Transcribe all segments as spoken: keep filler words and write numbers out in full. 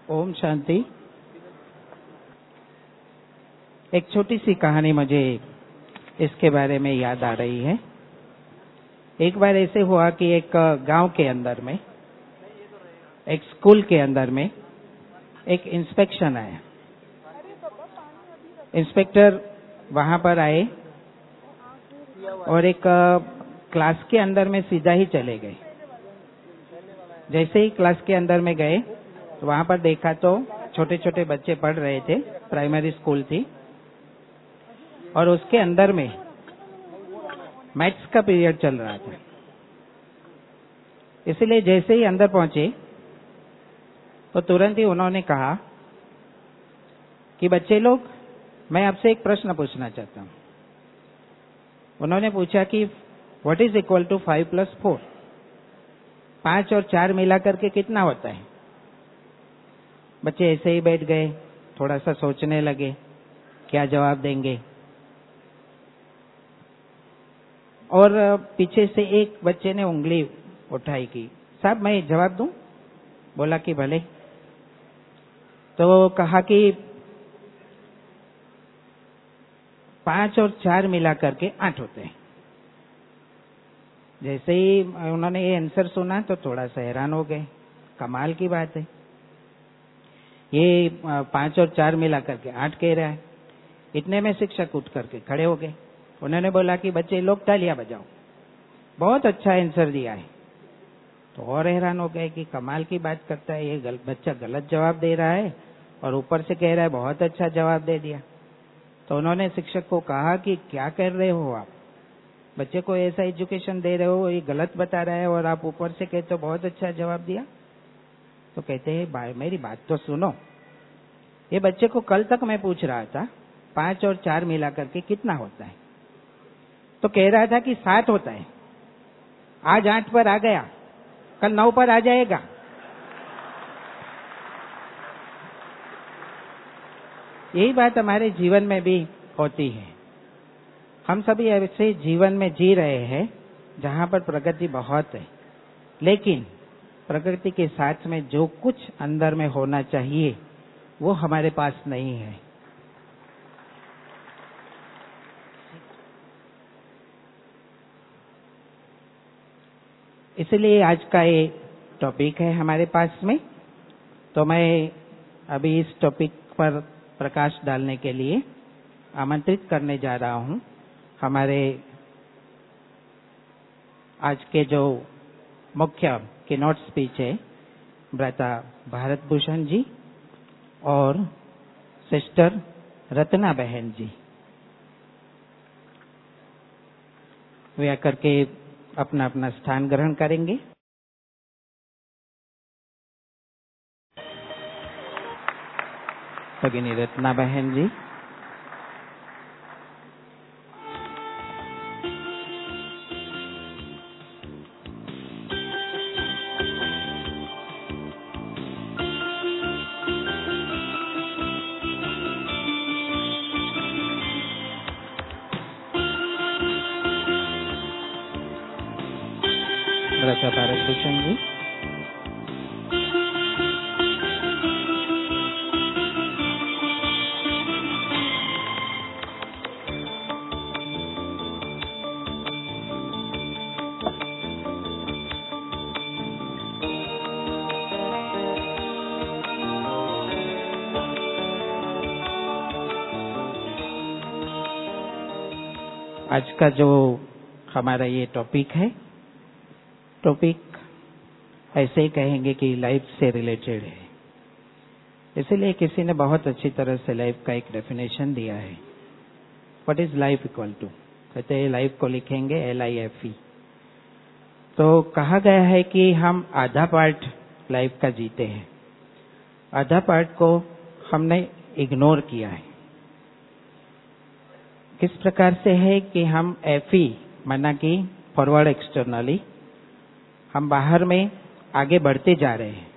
ओम शांति। एक छोटी सी कहानी मुझे इसके बारे में याद आ रही है। एक बार ऐसे हुआ कि एक गांव के अंदर में, एक स्कूल के अंदर में एक इंस्पेक्शन आया। इंस्पेक्टर वहां पर आए और एक क्लास के अंदर में सीधा ही चले गए। जैसे ही क्लास के अंदर में गए तो वहां पर देखा तो छोटे छोटे बच्चे पढ़ रहे थे, प्राइमरी स्कूल थी, और उसके अंदर में मैथ्स का पीरियड चल रहा था। इसलिए जैसे ही अंदर पहुंचे तो तुरंत ही उन्होंने कहा कि बच्चे लोग, मैं आपसे एक प्रश्न पूछना चाहता हूं। उन्होंने पूछा कि what is equal to five plus four? पांच और चार मिलाकर के कितना होता है? बच्चे ऐसे ही बैठ गए, थोड़ा सा सोचने लगे क्या जवाब देंगे। और पीछे से एक बच्चे ने उंगली उठाई की, साहब मैं जवाब दूं? बोला कि भले। तो कहा कि पांच और चार मिलाकर के आठ होते हैं। जैसे ही उन्होंने ये आंसर सुना तो थोड़ा सा हैरान हो गए, कमाल की बात है, ये पांच और चार मिला करके आठ कह रहा है। इतने में शिक्षक उठ करके खड़े हो गए। उन्होंने बोला कि बच्चे लोग तालियां बजाओ, बहुत अच्छा आंसर दिया है। तो और हैरान हो गए कि कमाल की बात करता है, ये गल, बच्चा गलत जवाब दे रहा है और ऊपर से कह रहा है बहुत अच्छा जवाब दे दिया। तो उन्होंने शिक्षक को कहा कि क्या कर रहे हो आप, बच्चे को ऐसा एजुकेशन दे रहे हो, ये गलत बता रहा है और आप ऊपर से कहते हो बहुत अच्छा जवाब दिया। तो कहते हैं मेरी बात तो सुनो, ये बच्चे को कल तक मैं पूछ रहा था पांच और चार मिला करके कितना होता है, तो कह रहा था कि सात होता है। आज आठ पर आ गया, कल नौ पर आ जाएगा। यही बात हमारे जीवन में भी होती है। हम सभी ऐसे जीवन में जी रहे हैं जहां पर प्रगति बहुत है, लेकिन प्रकृति के साथ में जो कुछ अंदर में होना चाहिए वो हमारे पास नहीं है। इसलिए आज का ये टॉपिक है हमारे पास में। तो मैं अभी इस टॉपिक पर प्रकाश डालने के लिए आमंत्रित करने जा रहा हूं हमारे आज के जो मुख्य कीनोट स्पीच है, भ्राता भारत भूषण जी और सिस्टर रत्ना बहन जी। वे आकर के अपना अपना स्थान ग्रहण करेंगे। भगिनी रत्ना बहन जी, भ्राता भारत भूषण जी, आज का जो हमारा ये टॉपिक है, टॉपिक ऐसे ही कहेंगे कि लाइफ से रिलेटेड है। इसलिए किसी ने बहुत अच्छी तरह से लाइफ का एक डेफिनेशन दिया है। What is life equal to, कहते हैं लाइफ को लिखेंगे एल आई एफ ई। तो कहा गया है कि हम आधा पार्ट लाइफ का जीते हैं, आधा पार्ट को हमने इग्नोर किया है। किस प्रकार से है कि हम एफ ई माना कि फॉरवर्ड एक्सटर्नली हम बाहर में आगे बढ़ते जा रहे हैं।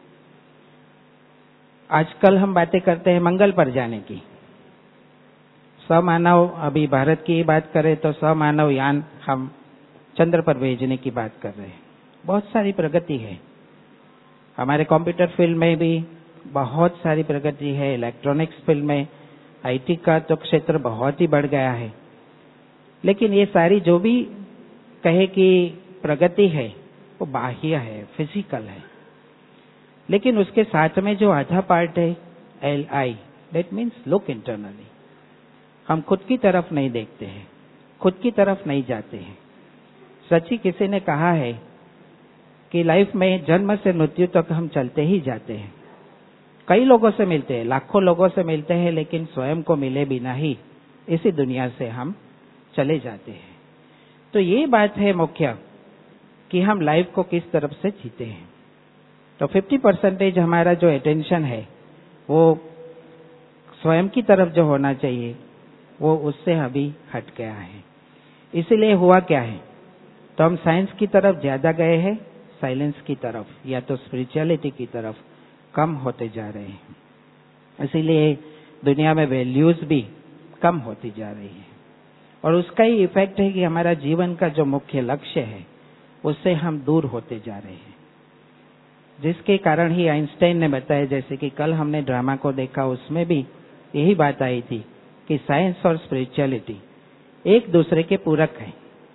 आजकल हम बातें करते हैं मंगल पर जाने की, स्वमानव, अभी भारत की बात करें तो स्वमानव यान हम चंद्र पर भेजने की बात कर रहे हैं। बहुत सारी प्रगति है हमारे कंप्यूटर फील्ड में भी, बहुत सारी प्रगति है। इलेक्ट्रॉनिक्स फील्ड में आईटी का तो क्षेत्र बहुत ही बढ़ गया है। लेकिन ये सारी जो भी कहे कि प्रगति है वो बाह्य है, फिजिकल है। लेकिन उसके साथ में जो आधा पार्ट है L I, that means look internally. हम खुद की तरफ नहीं देखते हैं, खुद की तरफ नहीं जाते हैं। सच्ची किसी ने कहा है कि लाइफ में जन्म से मृत्यु तक हम चलते ही जाते हैं। कई लोगों से मिलते हैं, लाखों लोगों से मिलते हैं, लेकिन स्वयं को मिले बिना ही इसी दुनिया से हम चले जाते हैं। तो ये बात है मुख्य कि हम लाइफ को किस तरफ से जीते हैं। तो पचास परसेंटेज हमारा जो अटेंशन है वो स्वयं की तरफ जो होना चाहिए वो उससे अभी हट गया है। इसीलिए हुआ क्या है, तो हम साइंस की तरफ ज्यादा गए हैं, साइलेंस की तरफ या तो स्पिरिचुअलिटी की तरफ कम होते जा रहे हैं। इसीलिए दुनिया में वैल्यूज भी कम होती जा रही है और उसका ही इफेक्ट है कि हमारा जीवन का जो मुख्य लक्ष्य है उससे हम दूर होते जा रहे हैं। जिसके कारण ही आइंस्टाइन ने बताया, जैसे कि कल हमने ड्रामा को देखा, उसमें भी यही बात आई थी कि साइंस और स्पिरिचुअलिटी एक दूसरे के पूरक है।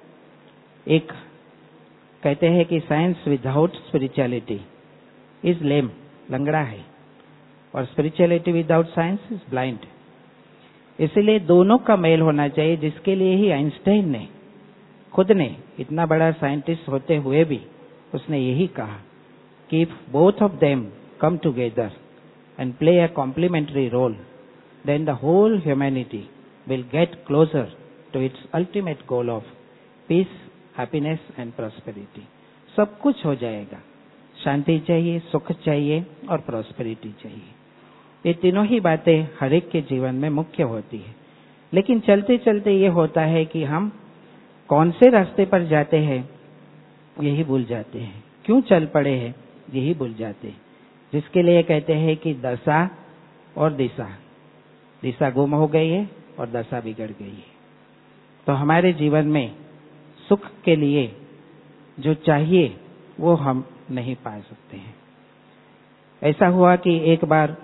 एक कहते हैं कि science without spirituality is lame, लंगड़ा है, और spirituality without science is blind. इसलिए दोनों का मेल होना चाहिए, जिसके लिए ही आइंस्टाइन ने खुद ने इतना बड़ा साइंटिस्ट होते हुए भी उसने यही कहा कि if both of them come together and play a complementary role, then the whole humanity will get closer to its ultimate goal of peace, happiness and prosperity. सब कुछ हो जाएगा। शांति चाहिए, सुख चाहिए और प्रॉस्पेरिटी चाहिए। ये तीनों ही बातें हर एक के जीवन में मुख्य होती है। लेकिन चलते चलते ये होता है कि हम कौन से रास्ते पर जाते हैं यही भूल जाते हैं, क्यों चल पड़े हैं यही भूल जाते हैं। जिसके लिए कहते हैं कि दशा और दिशा, दिशा गुम हो गई है और दशा बिगड़ गई है। तो हमारे जीवन में सुख के लिए जो चाहिए वो हम नहीं पा सकते हैं। ऐसा हुआ कि एक बार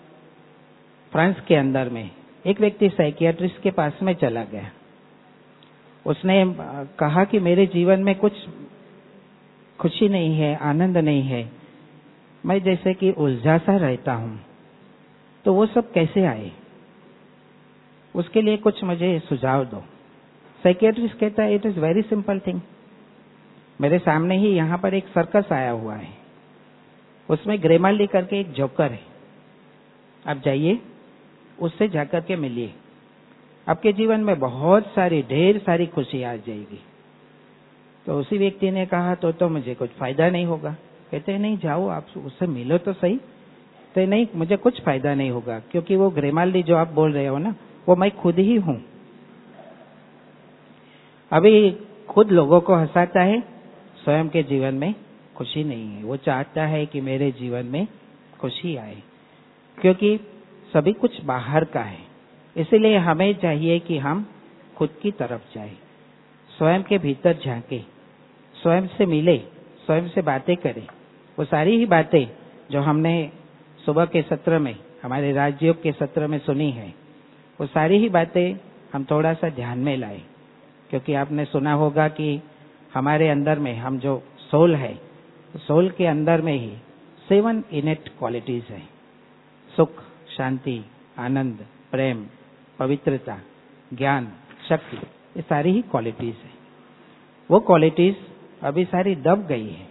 फ्रांस के अंदर में एक व्यक्ति साइकियाट्रिस्ट के पास में चला गया। उसने कहा कि मेरे जीवन में कुछ खुशी नहीं है, आनंद नहीं है, मैं जैसे कि उलझा सा रहता हूं, तो वो सब कैसे आए, उसके लिए कुछ मुझे सुझाव दो। साइकियाट्रिस्ट कहता है, it is very simple thing. मेरे सामने ही यहाँ पर एक सर्कस आया हुआ है, उसमें ग्रेमाल्डी करके एक जोकर है, आप जाइए उससे जाकर के मिलिए, आपके जीवन में बहुत सारी ढेर सारी खुशी आ जाएगी। तो उसी व्यक्ति ने कहा तो तो मुझे कुछ फायदा नहीं होगा। कहते हैं नहीं, जाओ आप उससे मिलो तो सही। तो नहीं, मुझे कुछ फायदा नहीं होगा, क्योंकि वो ग्रेमाल्डी जो आप बोल रहे हो ना, वो मैं खुद ही हूं। अभी खुद लोगों को हंसाता है, स्वयं के जीवन में खुशी नहीं है। वो चाहता है कि मेरे जीवन में खुशी आए, क्योंकि सभी कुछ बाहर का है। इसलिए हमें चाहिए कि हम खुद की तरफ जाए, स्वयं के भीतर झांके, स्वयं से मिले, स्वयं से बातें करें। वो सारी ही बातें जो हमने सुबह के सत्र में, हमारे राजयोग के सत्र में सुनी है, वो सारी ही बातें हम थोड़ा सा ध्यान में लाए। क्योंकि आपने सुना होगा कि हमारे अंदर में, हम जो सोल है, सोल के अंदर में ही सेवन इनेट क्वालिटीज है, सुख, शांति, आनंद, प्रेम, पवित्रता, ज्ञान, शक्ति, ये सारी ही क्वालिटीज है। वो क्वालिटीज अभी सारी दब गई है,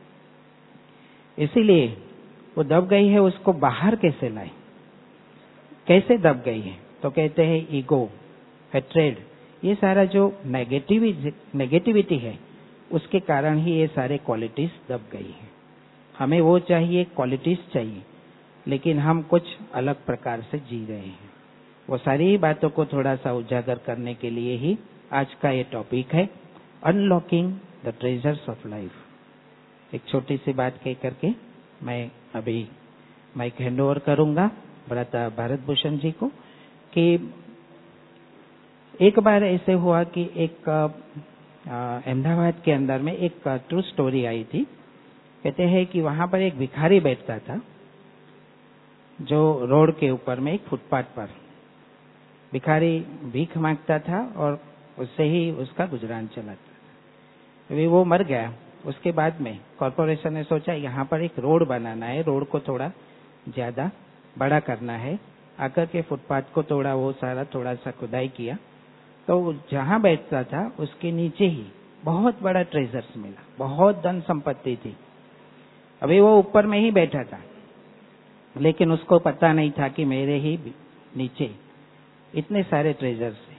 इसीलिए वो दब गई है, उसको बाहर कैसे लाए, कैसे दब गई है? तो कहते हैं ईगो, हेट्रेड, ये सारा जो नेगेटिविटी नेगेटिविटी है, उसके कारण ही ये सारे क्वालिटीज दब गई है। हमें वो चाहिए, क्वालिटीज चाहिए, लेकिन हम कुछ अलग प्रकार से जी रहे हैं। वो सारी बातों को थोड़ा सा उजागर करने के लिए ही आज का ये टॉपिक है, unlocking the treasures of life. एक छोटी सी बात कह करके मैं अभी माइक हैंड ओवर करूंगा भ्राता भारत भूषण जी को, कि एक बार ऐसे हुआ कि एक अहमदाबाद के अंदर में एक ट्रू स्टोरी आई थी। कहते हैं कि वहां पर एक भिखारी बैठता था जो रोड के ऊपर में एक फुटपाथ पर भिखारी भीख मांगता था और उससे ही उसका गुजरान चलाता था। अभी वो मर गया। उसके बाद में कॉरपोरेशन ने सोचा यहाँ पर एक रोड बनाना है, रोड को थोड़ा ज्यादा बड़ा करना है। आकर के फुटपाथ को थोड़ा वो सारा थोड़ा सा खुदाई किया, तो जहाँ बैठता था उसके नीचे ही बहुत बड़ा ट्रेजर्स मिला, बहुत धन संपत्ति थी। अभी वो ऊपर में ही बैठा था, लेकिन उसको पता नहीं था कि मेरे ही नीचे इतने सारे ट्रेजर्स हैं,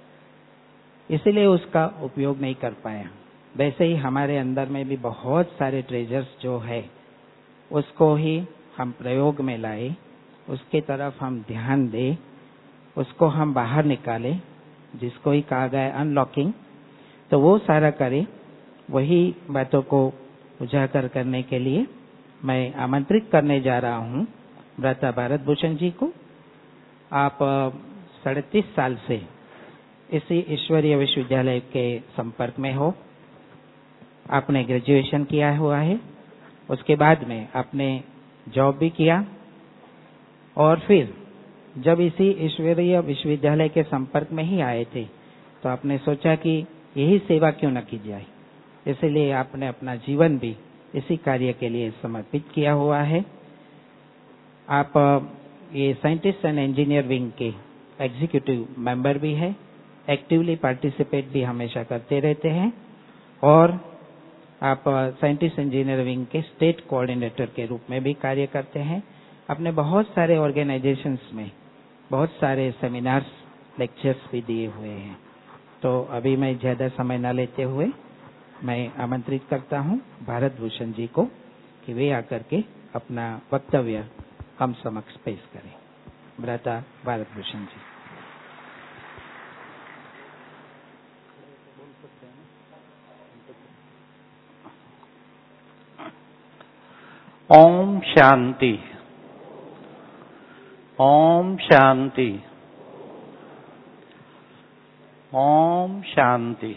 इसीलिए उसका उपयोग नहीं कर पाया। वैसे ही हमारे अंदर में भी बहुत सारे ट्रेजर्स जो है, उसको ही हम प्रयोग में लाए, उसके तरफ हम ध्यान दें, उसको हम बाहर निकालें, जिसको ही कहा गया अनलॉकिंग, तो वो सारा करें। वही बातों को उजागर करने के लिए मैं आमंत्रित करने जा रहा हूँ भ्राता भारत भूषण जी को। आप साढ़े तीस साल से इसी ईश्वरीय विश्वविद्यालय के संपर्क में हो। आपने ग्रेजुएशन किया हुआ है, उसके बाद में आपने जॉब भी किया, और फिर जब इसी ईश्वरीय विश्वविद्यालय के संपर्क में ही आए थे तो आपने सोचा कि यही सेवा क्यों न की जाए, इसलिए आपने अपना जीवन भी इसी कार्य के लिए समर्पित किया हुआ है। आप ये साइंटिस्ट एंड इंजीनियर विंग के एग्जीक्यूटिव मेंबर भी है, एक्टिवली पार्टिसिपेट भी हमेशा करते रहते हैं, और आप साइंटिस्ट इंजीनियर विंग के स्टेट कोऑर्डिनेटर के रूप में भी कार्य करते हैं। आपने बहुत सारे ऑर्गेनाइजेशंस में बहुत सारे सेमिनार्स, लेक्चर्स भी दिए हुए हैं। तो अभी मैं ज्यादा समय न लेते हुए मैं आमंत्रित करता हूं भारत भूषण जी को कि वे आकर के अपना वक्तव्य हम समक्ष पेश करें। भ्राता भारत भूषण जी। ओम शांति, ओम शांति, ओम शांति।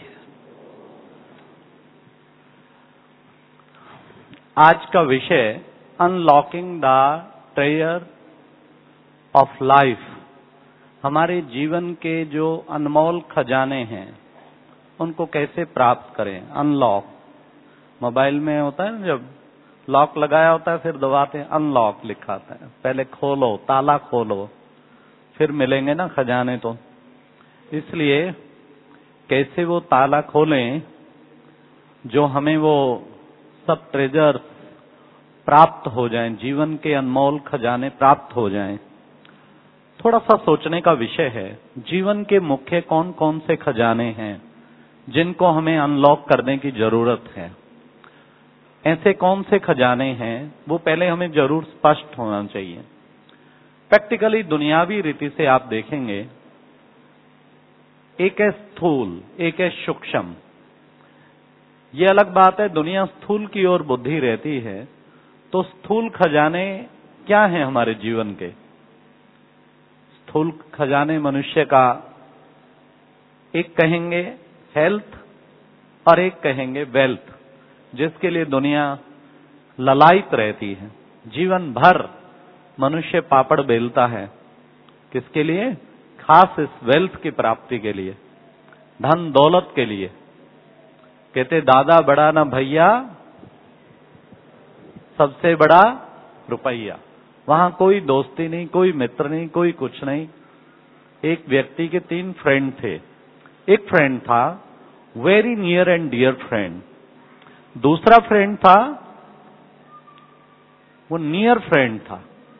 आज का विषय unlocking the treasure of life. हमारे जीवन के जो अनमोल खजाने हैं उनको कैसे प्राप्त करें। अनलॉक, मोबाइल में होता है ना, जब लॉक लगाया होता है फिर दबाते हैं अनलॉक लिखा आता है, पहले खोलो, ताला खोलो, फिर मिलेंगे ना खजाने। तो इसलिए कैसे वो ताला खोलें जो हमें वो सब ट्रेजर प्राप्त हो जाएं, जीवन के अनमोल खजाने प्राप्त हो जाएं। थोड़ा सा सोचने का विषय है। जीवन के मुख्य कौन कौन से खजाने हैं जिनको हमें अनलॉक करने की जरूरत है। ऐसे कौन से खजाने हैं वो पहले हमें जरूर स्पष्ट होना चाहिए। प्रैक्टिकली दुनियावी रीति से आप देखेंगे, एक है स्थूल, एक है सूक्ष्म। ये अलग बात है, दुनिया स्थूल की ओर बुद्धि रहती है। तो स्थूल खजाने क्या हैं हमारे जीवन के? स्थूल खजाने मनुष्य का, एक कहेंगे हेल्थ और एक कहेंगे वेल्थ, जिसके लिए दुनिया ललायित रहती है। जीवन भर मनुष्य पापड़ बेलता है, किसके लिए? खास इस वेल्थ की प्राप्ति के लिए, धन दौलत के लिए। कहते दादा बड़ा ना भैया, सबसे बड़ा रुपया। वहां कोई दोस्ती नहीं, कोई मित्र नहीं, कोई कुछ नहीं। एक व्यक्ति के तीन फ्रेंड थे। एक फ्रेंड था very near and dear friend, दूसरा फ्रेंड था वो नियर फ्रेंड था,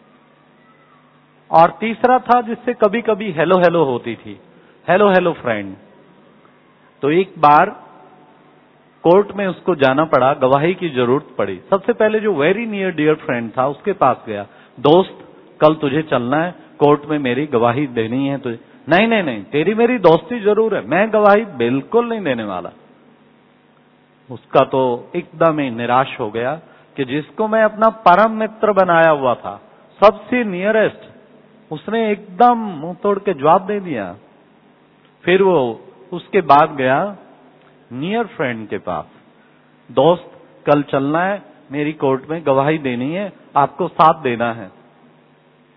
और तीसरा था जिससे कभी कभी हेलो हेलो होती थी, हेलो हेलो फ्रेंड। तो एक बार कोर्ट में उसको जाना पड़ा, गवाही की जरूरत पड़ी। सबसे पहले जो वेरी नियर डियर फ्रेंड था उसके पास गया, दोस्त कल तुझे चलना है कोर्ट में, मेरी गवाही देनी है तुझे। नहीं नहीं नहीं, तेरी मेरी दोस्ती जरूर है, मैं गवाही बिल्कुल नहीं देने वाला। उसका तो एकदम ही निराश हो गया कि जिसको मैं अपना परम मित्र बनाया हुआ था, सबसे नियरेस्ट, उसने एकदम मुंह तोड़ के जवाब दे दिया। फिर वो उसके बाद गया नियर फ्रेंड के पास, दोस्त कल चलना है, मेरी कोर्ट में गवाही देनी है, आपको साथ देना है।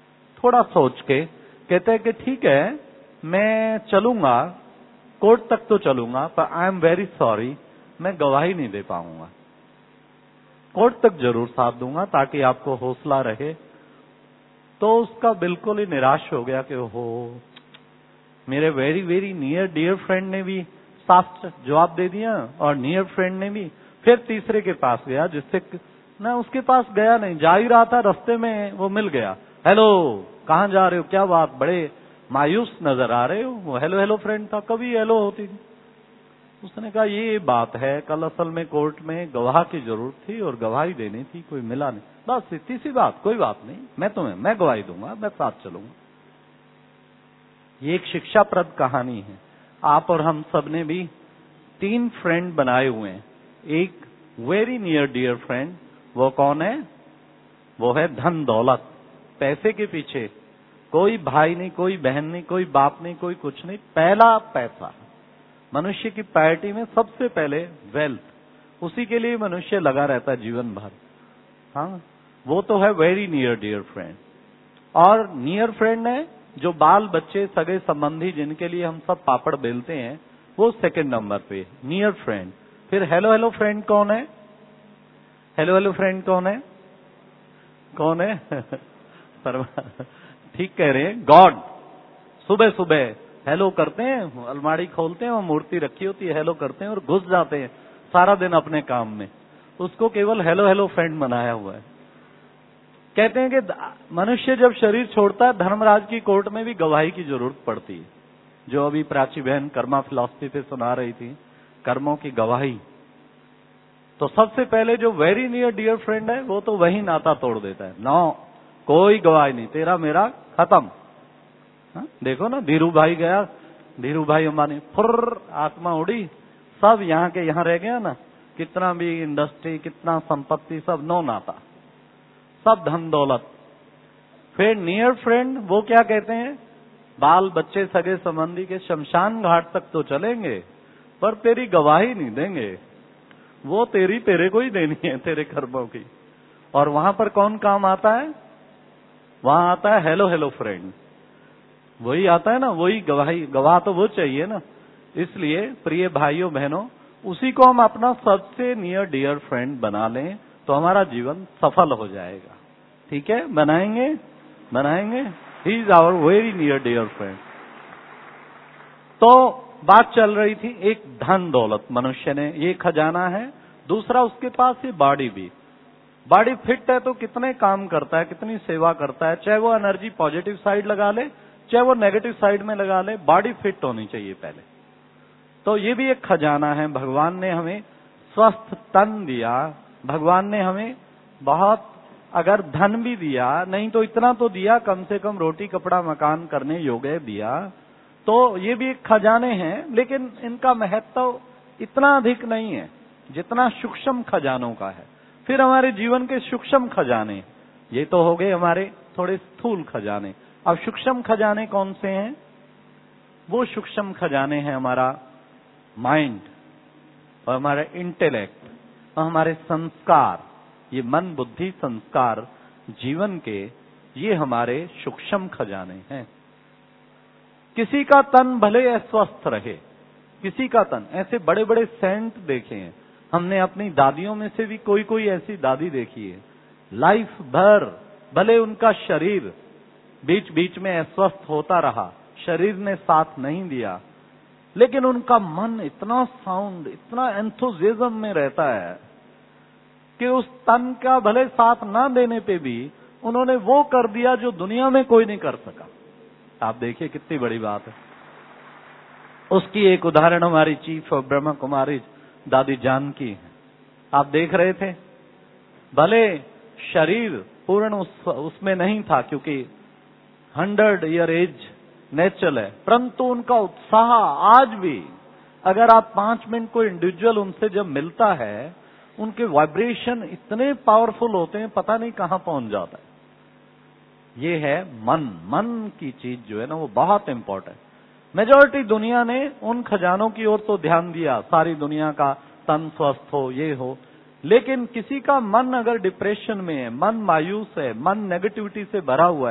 थोड़ा सोच के कहते हैं कि ठीक है, मैं चलूंगा, कोर्ट तक तो चलूंगा, पर आई एम वेरी सॉरी, मैं गवाही नहीं दे पाऊंगा। कोर्ट तक जरूर साथ दूंगा ताकि आपको हौसला रहे। तो उसका बिल्कुल ही निराश हो गया कि हो, मेरे very very near dear friend ने भी साफ जवाब दे दिया और नियर फ्रेंड ने भी। फिर तीसरे के पास गया, जिससे मैं उसके पास गया नहीं, जा ही रहा था, रास्ते में वो मिल गया। हेलो, कहाँ जा रहे हो, क्या बात, बड़े मायूस नजर आ रहे हो। वो हेलो हेलो फ्रेंड था, कभी हेलो होती थी। उसने कहा ये बात है, कल असल में कोर्ट में गवाह की जरूरत थी और गवाही देनी थी, कोई मिला नहीं, बस इतनी सी बात, कोई बात नहीं, मैं तुम्हें मैं गवाही दूंगा, मैं साथ चलूंगा। ये एक शिक्षाप्रद कहानी है। आप और हम सब ने भी तीन फ्रेंड बनाए हुए हैं। एक वेरी नियर डियर फ्रेंड, वो कौन है? वो है धन दौलत, पैसे के पीछे कोई भाई नहीं, कोई बहन नहीं, कोई बाप नहीं, कोई कुछ नहीं, पहला पैसा। मनुष्य की प्रायोरिटी में सबसे पहले वेल्थ, उसी के लिए मनुष्य लगा रहता है जीवन भर। हाँ, वो तो है वेरी नियर डियर फ्रेंड। और नियर फ्रेंड है जो बाल बच्चे सगे संबंधी जिनके लिए हम सब पापड़ बेलते हैं, वो सेकंड नंबर पे नियर फ्रेंड। फिर हेलो हेलो फ्रेंड कौन है? हेलो हेलो फ्रेंड कौन है? कौन है? ठीक कह रहे हैं, गॉड। सुबह सुबह हेलो करते हैं, अलमारी खोलते हैं और मूर्ति रखी होती है, हेलो करते हैं और घुस जाते हैं सारा दिन अपने काम में। उसको केवल हेलो हेलो फ्रेंड बनाया हुआ है। कहते हैं कि मनुष्य जब शरीर छोड़ता है, धर्मराज की कोर्ट में भी गवाही की जरूरत पड़ती है। जो अभी प्राची बहन कर्मा फिलॉसफी पे सुना रही थी, कर्मों की गवाही। तो सबसे पहले जो वेरी नियर डियर फ्रेंड है, वो तो वही नाता तोड़ देता है। नो, कोई गवाही नहीं, तेरा मेरा खत्म। हा? देखो ना, धीरू भाई गया, धीरू भाई अंबानी, फुर्र आत्मा उड़ी, सब यहाँ के यहाँ रह गया ना। कितना भी इंडस्ट्री, कितना संपत्ति, सब नो नाता, सब धन दौलत। फिर नियर फ्रेंड वो क्या कहते हैं? बाल बच्चे सगे संबंधी के शमशान घाट तक तो चलेंगे, पर तेरी गवाही नहीं देंगे। वो तेरी तेरे को ही देनी है, तेरे कर्मों की। और वहां पर कौन काम आता है? वहां आता है हेलो हेलो फ्रेंड, वही आता है ना, वही गवाही। गवाह तो वो चाहिए ना। इसलिए प्रिय भाइयों बहनों, उसी को हम अपना सबसे नियर डियर फ्रेंड बना लें तो हमारा जीवन सफल हो जाएगा। ठीक है, बनाएंगे बनाएंगे ही is our very near dear friend. तो बात चल रही थी, एक धन दौलत मनुष्य ने, ये खजाना है। दूसरा उसके पास ये बॉडी भी। बॉडी फिट है तो कितने काम करता है, कितनी सेवा करता है, चाहे वो एनर्जी पॉजिटिव साइड लगा ले, चाहे वो नेगेटिव साइड में लगा ले, बॉडी फिट होनी चाहिए पहले। तो ये भी एक खजाना है। भगवान ने हमें स्वस्थ तन दिया, भगवान ने हमें बहुत, अगर धन भी दिया नहीं तो इतना तो दिया, कम से कम रोटी कपड़ा मकान करने योग्य दिया। तो ये भी एक खजाने हैं, लेकिन इनका महत्व इतना अधिक नहीं है जितना सूक्ष्म खजानों का है। फिर हमारे जीवन के सूक्ष्म खजाने, ये तो हो गए हमारे थोड़े स्थूल खजाने। अब सूक्ष्म खजाने कौन से हैं? वो सूक्ष्म खजाने हैं हमारा माइंड और हमारा इंटेलेक्ट और हमारे संस्कार। ये मन बुद्धि संस्कार जीवन के, ये हमारे सूक्ष्म खजाने हैं। किसी का तन भले अस्वस्थ रहे, किसी का तन, ऐसे बड़े बड़े सेंट देखे हैं हमने अपनी दादियों में से भी, कोई कोई ऐसी दादी देखी है, लाइफ भर भले उनका शरीर बीच बीच में अस्वस्थ होता रहा, शरीर ने साथ नहीं दिया, लेकिन उनका मन इतना साउंड, इतना एंथुजियाज्म में रहता है कि उस तन का भले साथ ना देने पे भी उन्होंने वो कर दिया जो दुनिया में कोई नहीं कर सका। आप देखिए कितनी बड़ी बात है। उसकी एक उदाहरण हमारी चीफ ऑफ ब्रह्मा कुमारी दादी जानकी है। आप देख रहे थे, भले शरीर पूर्ण उस, उसमें नहीं था, क्योंकि हंड्रेड ईयर एज नेचुरल है, परंतु उनका उत्साह आज भी, अगर आप पांच मिनट को इंडिविजुअल उनसे जब मिलता है, उनके वाइब्रेशन इतने पावरफुल होते हैं, पता नहीं कहां पहुंच जाता है। ये है मन। मन की चीज जो है ना, वो बहुत इंपॉर्टेंट। मेजॉरिटी दुनिया ने उन खजानों की ओर तो ध्यान दिया, सारी दुनिया का तन स्वस्थ हो, ये हो, लेकिन किसी का मन अगर डिप्रेशन में है, मन मायूस है, मन नेगेटिविटी से भरा हुआ है,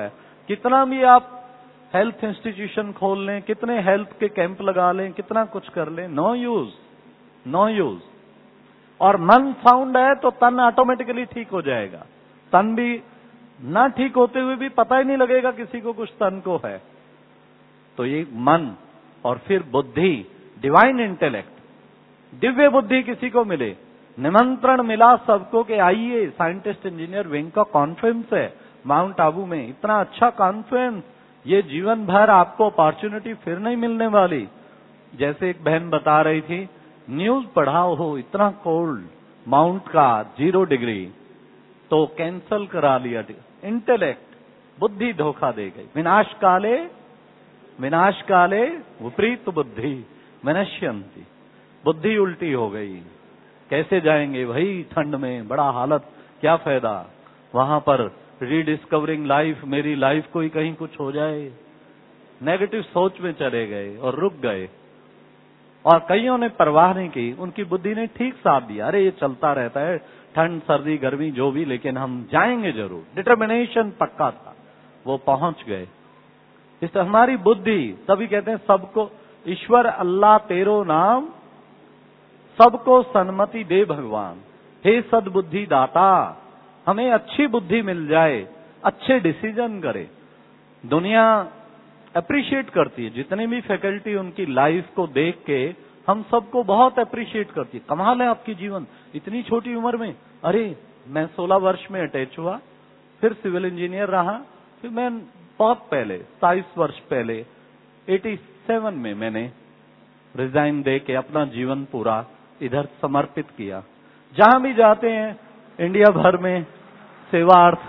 कितना भी आप हेल्थ इंस्टीट्यूशन खोल लें, कितने हेल्थ के कैंप लगा लें, कितना कुछ कर लें, नो यूज, नो यूज। और मन साउंड है तो तन ऑटोमेटिकली ठीक हो जाएगा। तन भी ना ठीक होते हुए भी पता ही नहीं लगेगा किसी को कुछ तन को है। तो ये मन और फिर बुद्धि, डिवाइन इंटेलेक्ट, दिव्य बुद्धि किसी को मिले। निमंत्रण मिला सबको कि आइए, साइंटिस्ट इंजीनियर विंग का कॉन्फ्रेंस है माउंट आबू में, इतना अच्छा कॉन्फ्रेंस, ये जीवन भर आपको अपॉर्चुनिटी फिर नहीं मिलने वाली। जैसे एक बहन बता रही थी, न्यूज पढ़ाओ हो, इतना कोल्ड माउंट का जीरो डिग्री, तो कैंसल करा लिया। इंटेलेक्ट, बुद्धि धोखा दे गई। विनाश काले विनाश काले विपरीत बुद्धि विनश्यन्ति, बुद्धि उल्टी हो गई। कैसे जाएंगे भाई ठंड में, बड़ा हालत, क्या फायदा वहां पर रीडिस्कवरिंग लाइफ, मेरी लाइफ को ही कहीं कुछ हो जाए। नेगेटिव सोच में चले गए और रुक गए। और कईयों ने परवाह नहीं की, उनकी बुद्धि ने ठीक साथ दिया, अरे ये चलता रहता है, ठंड सर्दी गर्मी जो भी, लेकिन हम जाएंगे जरूर। डिटर्मिनेशन पक्का था, वो पहुंच गए। इससे हमारी बुद्धि, तभी कहते हैं सबको ईश्वर अल्लाह तेरो नाम, सबको सन्मति दे भगवान, हे सद्बुद्धि दाता, हमें अच्छी बुद्धि मिल जाए, अच्छे डिसीजन करे। दुनिया अप्रिशिएट करती है, जितने भी फैकल्टी उनकी लाइफ को देख के हम सबको बहुत अप्रिशिएट करती है। कमाल है आपकी जीवन, इतनी छोटी उम्र में। अरे मैं सोलह वर्ष में अटैच हुआ, फिर सिविल इंजीनियर रहा, फिर मैं बहुत पहले सताईस वर्ष पहले सत्तासी में मैंने रिजाइन दे के अपना जीवन पूरा इधर समर्पित किया। जहां भी जाते हैं इंडिया भर में सेवार्थ,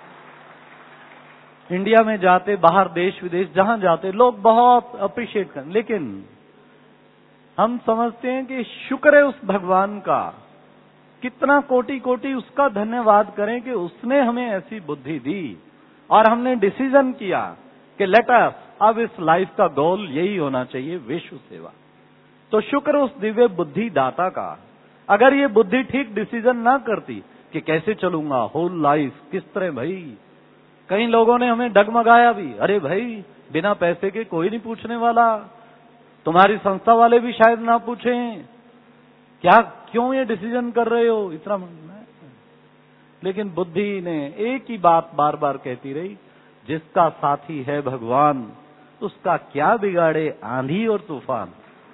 इंडिया में जाते, बाहर देश विदेश जहां जाते, लोग बहुत अप्रिशिएट करें। लेकिन हम समझते हैं कि शुक्र है उस भगवान का, कितना कोटि कोटि उसका धन्यवाद करें कि उसने हमें ऐसी बुद्धि दी और हमने डिसीजन किया कि लेट अस, अब इस लाइफ का गोल यही होना चाहिए, विश्व सेवा। तो शुक्र उस दिव्य बुद्धि दाता का। अगर ये बुद्धि ठीक डिसीजन ना करती कि कैसे चलूंगा होल लाइफ, किस तरह भाई, कई लोगों ने हमें डगमगाया भी, अरे भाई बिना पैसे के कोई नहीं पूछने वाला, तुम्हारी संस्था वाले भी शायद ना पूछें, क्या क्यों ये डिसीजन कर रहे हो इतना। लेकिन बुद्धि ने एक ही बात बार बार कहती रही, जिसका साथी है भगवान उसका क्या बिगाड़े आंधी और तूफान।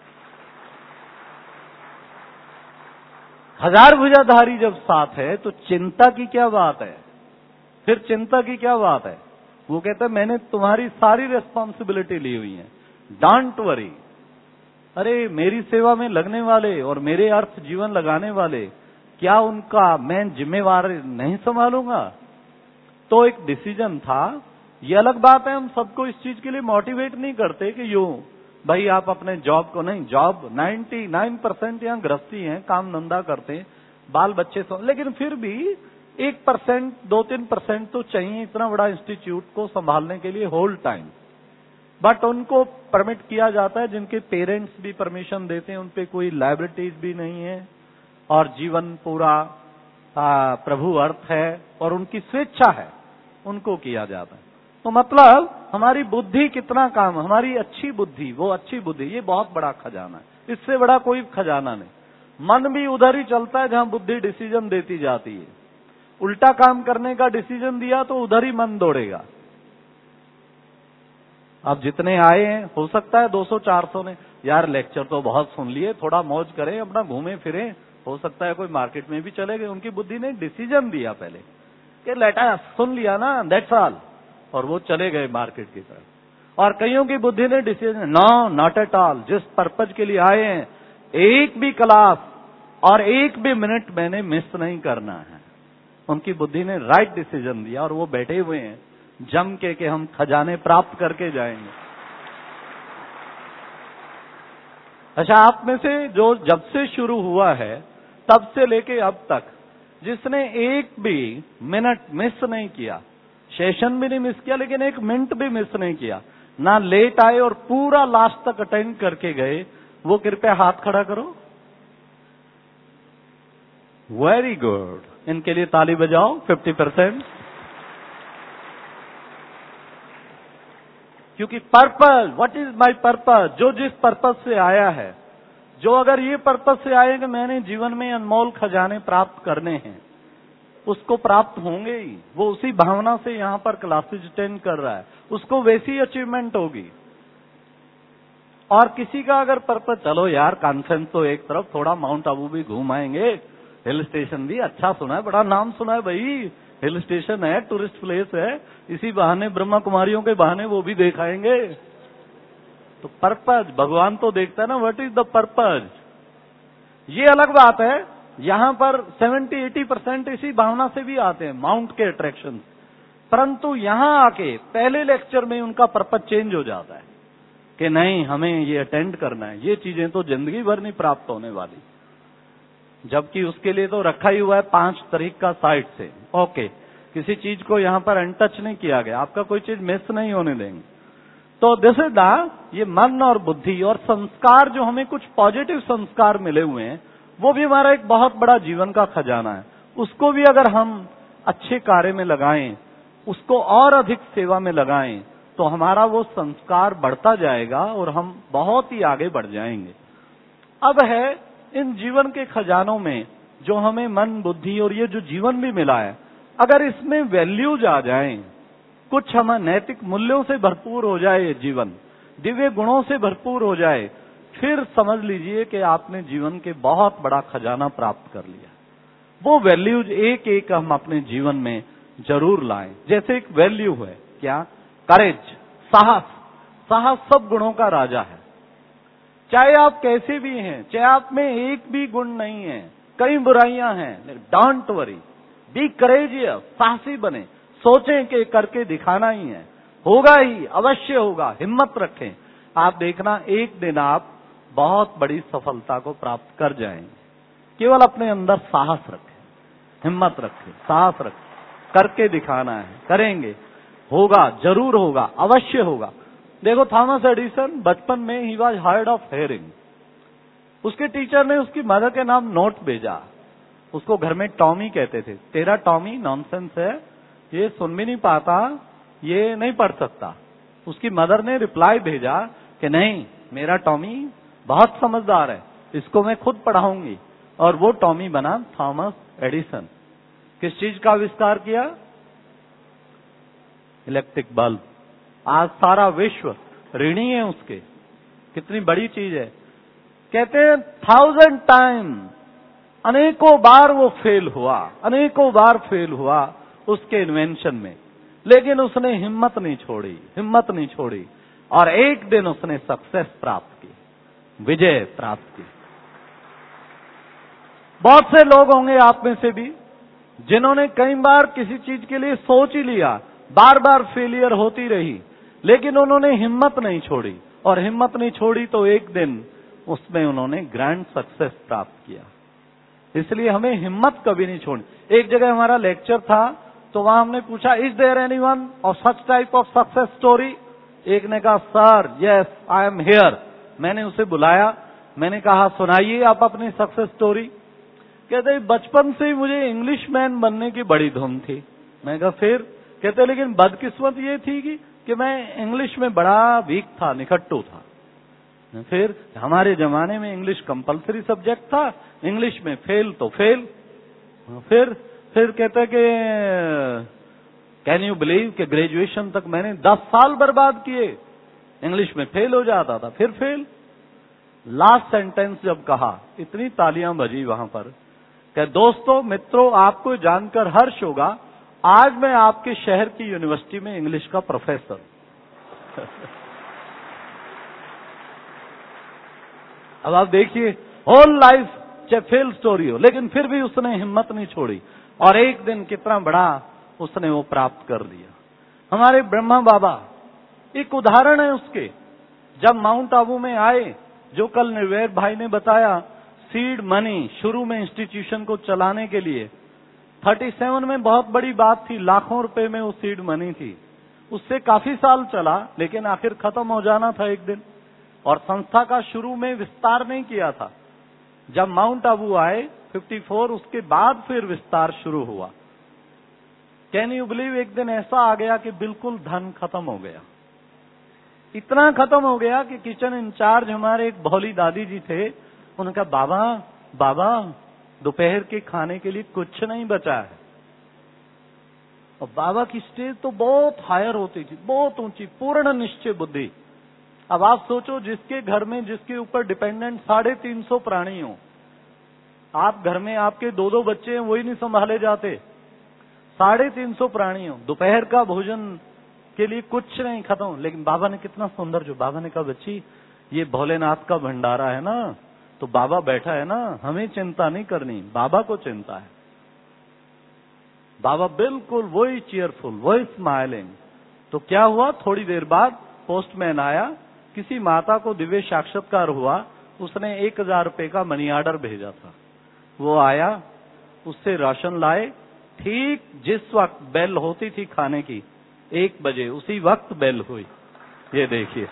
हजार भुजाधारी जब साथ है तो चिंता की क्या बात है, फिर चिंता की क्या बात है। वो कहता है मैंने तुम्हारी सारी रेस्पॉन्सिबिलिटी ली हुई है, डोंट वरी। अरे मेरी सेवा में लगने वाले और मेरे अर्थ जीवन लगाने वाले, क्या उनका मैं जिम्मेवार नहीं संभालूंगा। तो एक डिसीजन था। ये अलग बात है, हम सबको इस चीज के लिए मोटिवेट नहीं करते कि यूं भाई आप अपने जॉब को नहीं, जॉब निन्यानवे परसेंट यहाँ गृहस्थी हैं, काम धंधा करते हैं, बाल बच्चे सो, लेकिन फिर भी एक परसेंट दो तीन परसेंट तो चाहिए इतना बड़ा इंस्टीट्यूट को संभालने के लिए होल टाइम। बट उनको परमिट किया जाता है जिनके पेरेंट्स भी परमिशन देते हैं, उनपे कोई लायबिलिटीज भी नहीं है और जीवन पूरा आ, प्रभु अर्थ है और उनकी स्वेच्छा है, उनको किया जाता है। तो मतलब हमारी बुद्धि कितना काम, हमारी अच्छी बुद्धि, वो अच्छी बुद्धि, ये बहुत बड़ा खजाना है, इससे बड़ा कोई खजाना नहीं। मन भी उधर ही चलता है जहां बुद्धि डिसीजन देती जाती है। उल्टा काम करने का डिसीजन दिया तो उधर ही मन दौड़ेगा। अब जितने आए हैं, हो सकता है दो सौ चार सौ ने यार लेक्चर तो बहुत सुन लिए, थोड़ा मौज करें, अपना घूमे फिरे, हो सकता है कोई मार्केट में भी चले गए। उनकी बुद्धि ने डिसीजन दिया पहले कि लेटा सुन लिया ना, दैट्स ऑल, और वो चले गए मार्केट की तरफ। और कईयों की बुद्धि ने decision, no not at all, जिस पर्पज के लिए आए हैं एक भी क्लास और एक भी मिनट मैंने मिस नहीं करना है। उनकी बुद्धि ने राइट डिसीजन दिया और वो बैठे हुए हैं जम के कि हम खजाने प्राप्त करके जाएंगे। अच्छा, आप में से जो जब से शुरू हुआ है तब से लेके अब तक जिसने एक भी मिनट मिस नहीं किया, सेशन भी नहीं मिस किया, लेकिन एक मिनट भी मिस नहीं किया, ना लेट आए और पूरा लास्ट तक अटेंड करके गए, वो कृपया हाथ खड़ा करो। वेरी गुड, इनके लिए ताली बजाओ। फिफ्टी परसेंट क्योंकि purpose, what is my purpose, जो जिस पर्पज से आया है, जो अगर ये पर्पज से आए कि मैंने जीवन में अनमोल खजाने प्राप्त करने हैं, उसको प्राप्त होंगे ही। वो उसी भावना से यहाँ पर क्लासेज अटेंड कर रहा है, उसको वैसी अचीवमेंट होगी। और किसी का अगर पर्पज, चलो यार कॉन्फ्रेंस तो एक तरफ, थोड़ा माउंट आबू भी घूम आएंगे, हिल स्टेशन भी अच्छा सुना है, बड़ा नाम सुना है भाई, हिल स्टेशन है, टूरिस्ट प्लेस है, इसी बहाने ब्रह्मा कुमारियों के बहाने वो भी देखाएंगे। तो पर्पज भगवान तो देखता है ना, व्हाट इज द पर्पज। ये अलग बात है, यहां पर सेवेंटी एटी परसेंट इसी भावना से भी आते हैं माउंट के अट्रैक्शन, परंतु यहां आके पहले लेक्चर में उनका पर्पज चेंज हो जाता है कि नहीं, हमें ये अटेंड करना है, ये चीजें तो जिंदगी भर नहीं प्राप्त होने वाली, जबकि उसके लिए तो रखा ही हुआ है पांच तारीख का साइड से। ओके, किसी चीज को यहां पर अनटच नहीं किया गया, आपका कोई चीज मिस नहीं होने देंगे। तो दिस इज द, ये मन और बुद्धि और संस्कार, जो हमें कुछ पॉजिटिव संस्कार मिले हुए हैं, वो भी हमारा एक बहुत बड़ा जीवन का खजाना है। उसको भी अगर हम अच्छे कार्य में लगाएं, उसको और अधिक सेवा में लगाएं, तो हमारा वो संस्कार बढ़ता जाएगा और हम बहुत ही आगे बढ़ जाएंगे। अब है इन जीवन के खजानों में जो हमें मन, बुद्धि और ये जो जीवन भी मिला है, अगर इसमें वैल्यूज आ जाएं, कुछ हम नैतिक मूल्यों से भरपूर हो जाए, ये जीवन दिव्य गुणों से भरपूर हो जाए, फिर समझ लीजिए कि आपने जीवन के बहुत बड़ा खजाना प्राप्त कर लिया। वो वैल्यूज एक एक हम अपने जीवन में जरूर लाएं। जैसे एक वैल्यू है क्या, करेज, साहस। साहस सब गुणों का राजा है। चाहे आप कैसे भी हैं, चाहे आप में एक भी गुण नहीं है, कई बुराइयां हैं, डोंट वरी, बी करेजियस, साहसी बने, सोचें कि करके दिखाना ही है, होगा ही, अवश्य होगा, हिम्मत रखें। आप देखना एक दिन आप बहुत बड़ी सफलता को प्राप्त कर जाएंगे। केवल अपने अंदर साहस रखें, हिम्मत रखें, साहस रखें, करके दिखाना है, करेंगे, होगा, जरूर होगा, अवश्य होगा। देखो थॉमस एडिसन बचपन में ही वॉज हार्ड ऑफ हेयरिंग, उसके टीचर ने उसकी मदर के नाम नोट भेजा, उसको घर में टॉमी कहते थे, तेरा टॉमी नॉनसेंस है, ये सुन भी नहीं पाता, ये नहीं पढ़ सकता। उसकी मदर ने रिप्लाई भेजा कि नहीं, मेरा टॉमी बहुत समझदार है, इसको मैं खुद पढ़ाऊंगी। और वो टॉमी बना थॉमस एडिसन। किस चीज का आविष्कार किया? Electric bulb. आज सारा विश्व ऋणी है उसके, कितनी बड़ी चीज है। कहते हैं थाउजेंड टाइम, अनेकों बार वो फेल हुआ, अनेकों बार फेल हुआ उसके इन्वेंशन में, लेकिन उसने हिम्मत नहीं छोड़ी, हिम्मत नहीं छोड़ी, और एक दिन उसने सक्सेस प्राप्त की, विजय प्राप्त की। बहुत से लोग होंगे आप में से भी जिन्होंने कई बार किसी चीज के लिए सोच ही लिया, बार बार फेलियर होती रही, लेकिन उन्होंने हिम्मत नहीं छोड़ी, और हिम्मत नहीं छोड़ी तो एक दिन उसमें उन्होंने ग्रैंड सक्सेस प्राप्त किया। इसलिए हमें हिम्मत कभी नहीं छोड़नी। एक जगह हमारा लेक्चर था तो वहां हमने पूछा, is there anyone of such type of success story? एक ने कहा, sir yes I am here. मैंने उसे बुलाया, मैंने कहा सुनाइए आप अपनी सक्सेस स्टोरी। कहते बचपन से ही मुझे इंग्लिश मैन बनने की बड़ी धुन थी। मैं कहा फिर? कहते लेकिन बदकिस्मत ये थी कि, कि मैं इंग्लिश में बड़ा वीक था, निखट्टू था। फिर हमारे जमाने में इंग्लिश कंपलसरी सब्जेक्ट था, इंग्लिश में फेल तो फेल। फिर फिर कहते कि कैन यू बिलीव कि ग्रेजुएशन तक मैंने दस साल बर्बाद किए, इंग्लिश में फेल हो जाता था, फिर फेल। लास्ट सेंटेंस जब कहा, इतनी तालियां बजी वहां पर कि दोस्तों मित्रों, आपको जानकर हर्ष होगा, आज मैं आपके शहर की यूनिवर्सिटी में इंग्लिश का प्रोफेसर। अब आप देखिए, होल लाइफ चाहे फेल स्टोरी हो, लेकिन फिर भी उसने हिम्मत नहीं छोड़ी, और एक दिन कितना बड़ा उसने वो प्राप्त कर लिया। हमारे ब्रह्मा बाबा एक उदाहरण है उसके। जब माउंट आबू में आए, जो कल निर्वैर भाई ने बताया, सीड मनी शुरू में इंस्टीट्यूशन को चलाने के लिए सैंतीस में बहुत बड़ी बात थी, लाखों रुपए में वो सीड मनी थी। उससे काफी साल चला, लेकिन आखिर खत्म हो जाना था एक दिन, और संस्था का शुरू में विस्तार नहीं किया था। जब माउंट आबू आए चौवन, उसके बाद फिर विस्तार शुरू हुआ। कैन यू बिलीव, एक दिन ऐसा आ गया कि बिल्कुल धन खत्म हो गया। इतना खत्म हो गया कि किचन इंचार्ज हमारे एक भोली दादी जी थे, उन्होंने कहा बाबा बाबा दोपहर के खाने के लिए कुछ नहीं बचा है। और बाबा की स्टेज तो बहुत हायर होती थी, बहुत ऊंची, पूर्ण निश्चय बुद्धि। अब आप सोचो, जिसके घर में जिसके ऊपर डिपेंडेंट साढ़े तीन सौ प्राणी हो, आप घर में आपके दो दो बच्चे हैं, वही नहीं संभाले जाते, साढ़े तीन सौ प्राणी हो, दोपहर का भोजन के लिए कुछ नहीं खत्म। लेकिन बाबा ने कितना सुंदर, जो बाबा ने कहा बच्ची ये भोलेनाथ का भंडारा है ना, तो बाबा बैठा है ना, हमें चिंता नहीं करनी, बाबा को चिंता है। बाबा बिल्कुल वही चीयरफुल, वही स्माइलिंग। तो क्या हुआ, थोड़ी देर बाद पोस्टमैन आया, किसी माता को दिव्य साक्षात्कार हुआ, उसने एक हजार रुपए का मनी ऑर्डर भेजा था। वो आया, उससे राशन लाए, ठीक जिस वक्त बेल होती थी खाने की, एक बजे उसी वक्त बेल हुई। ये देखिए,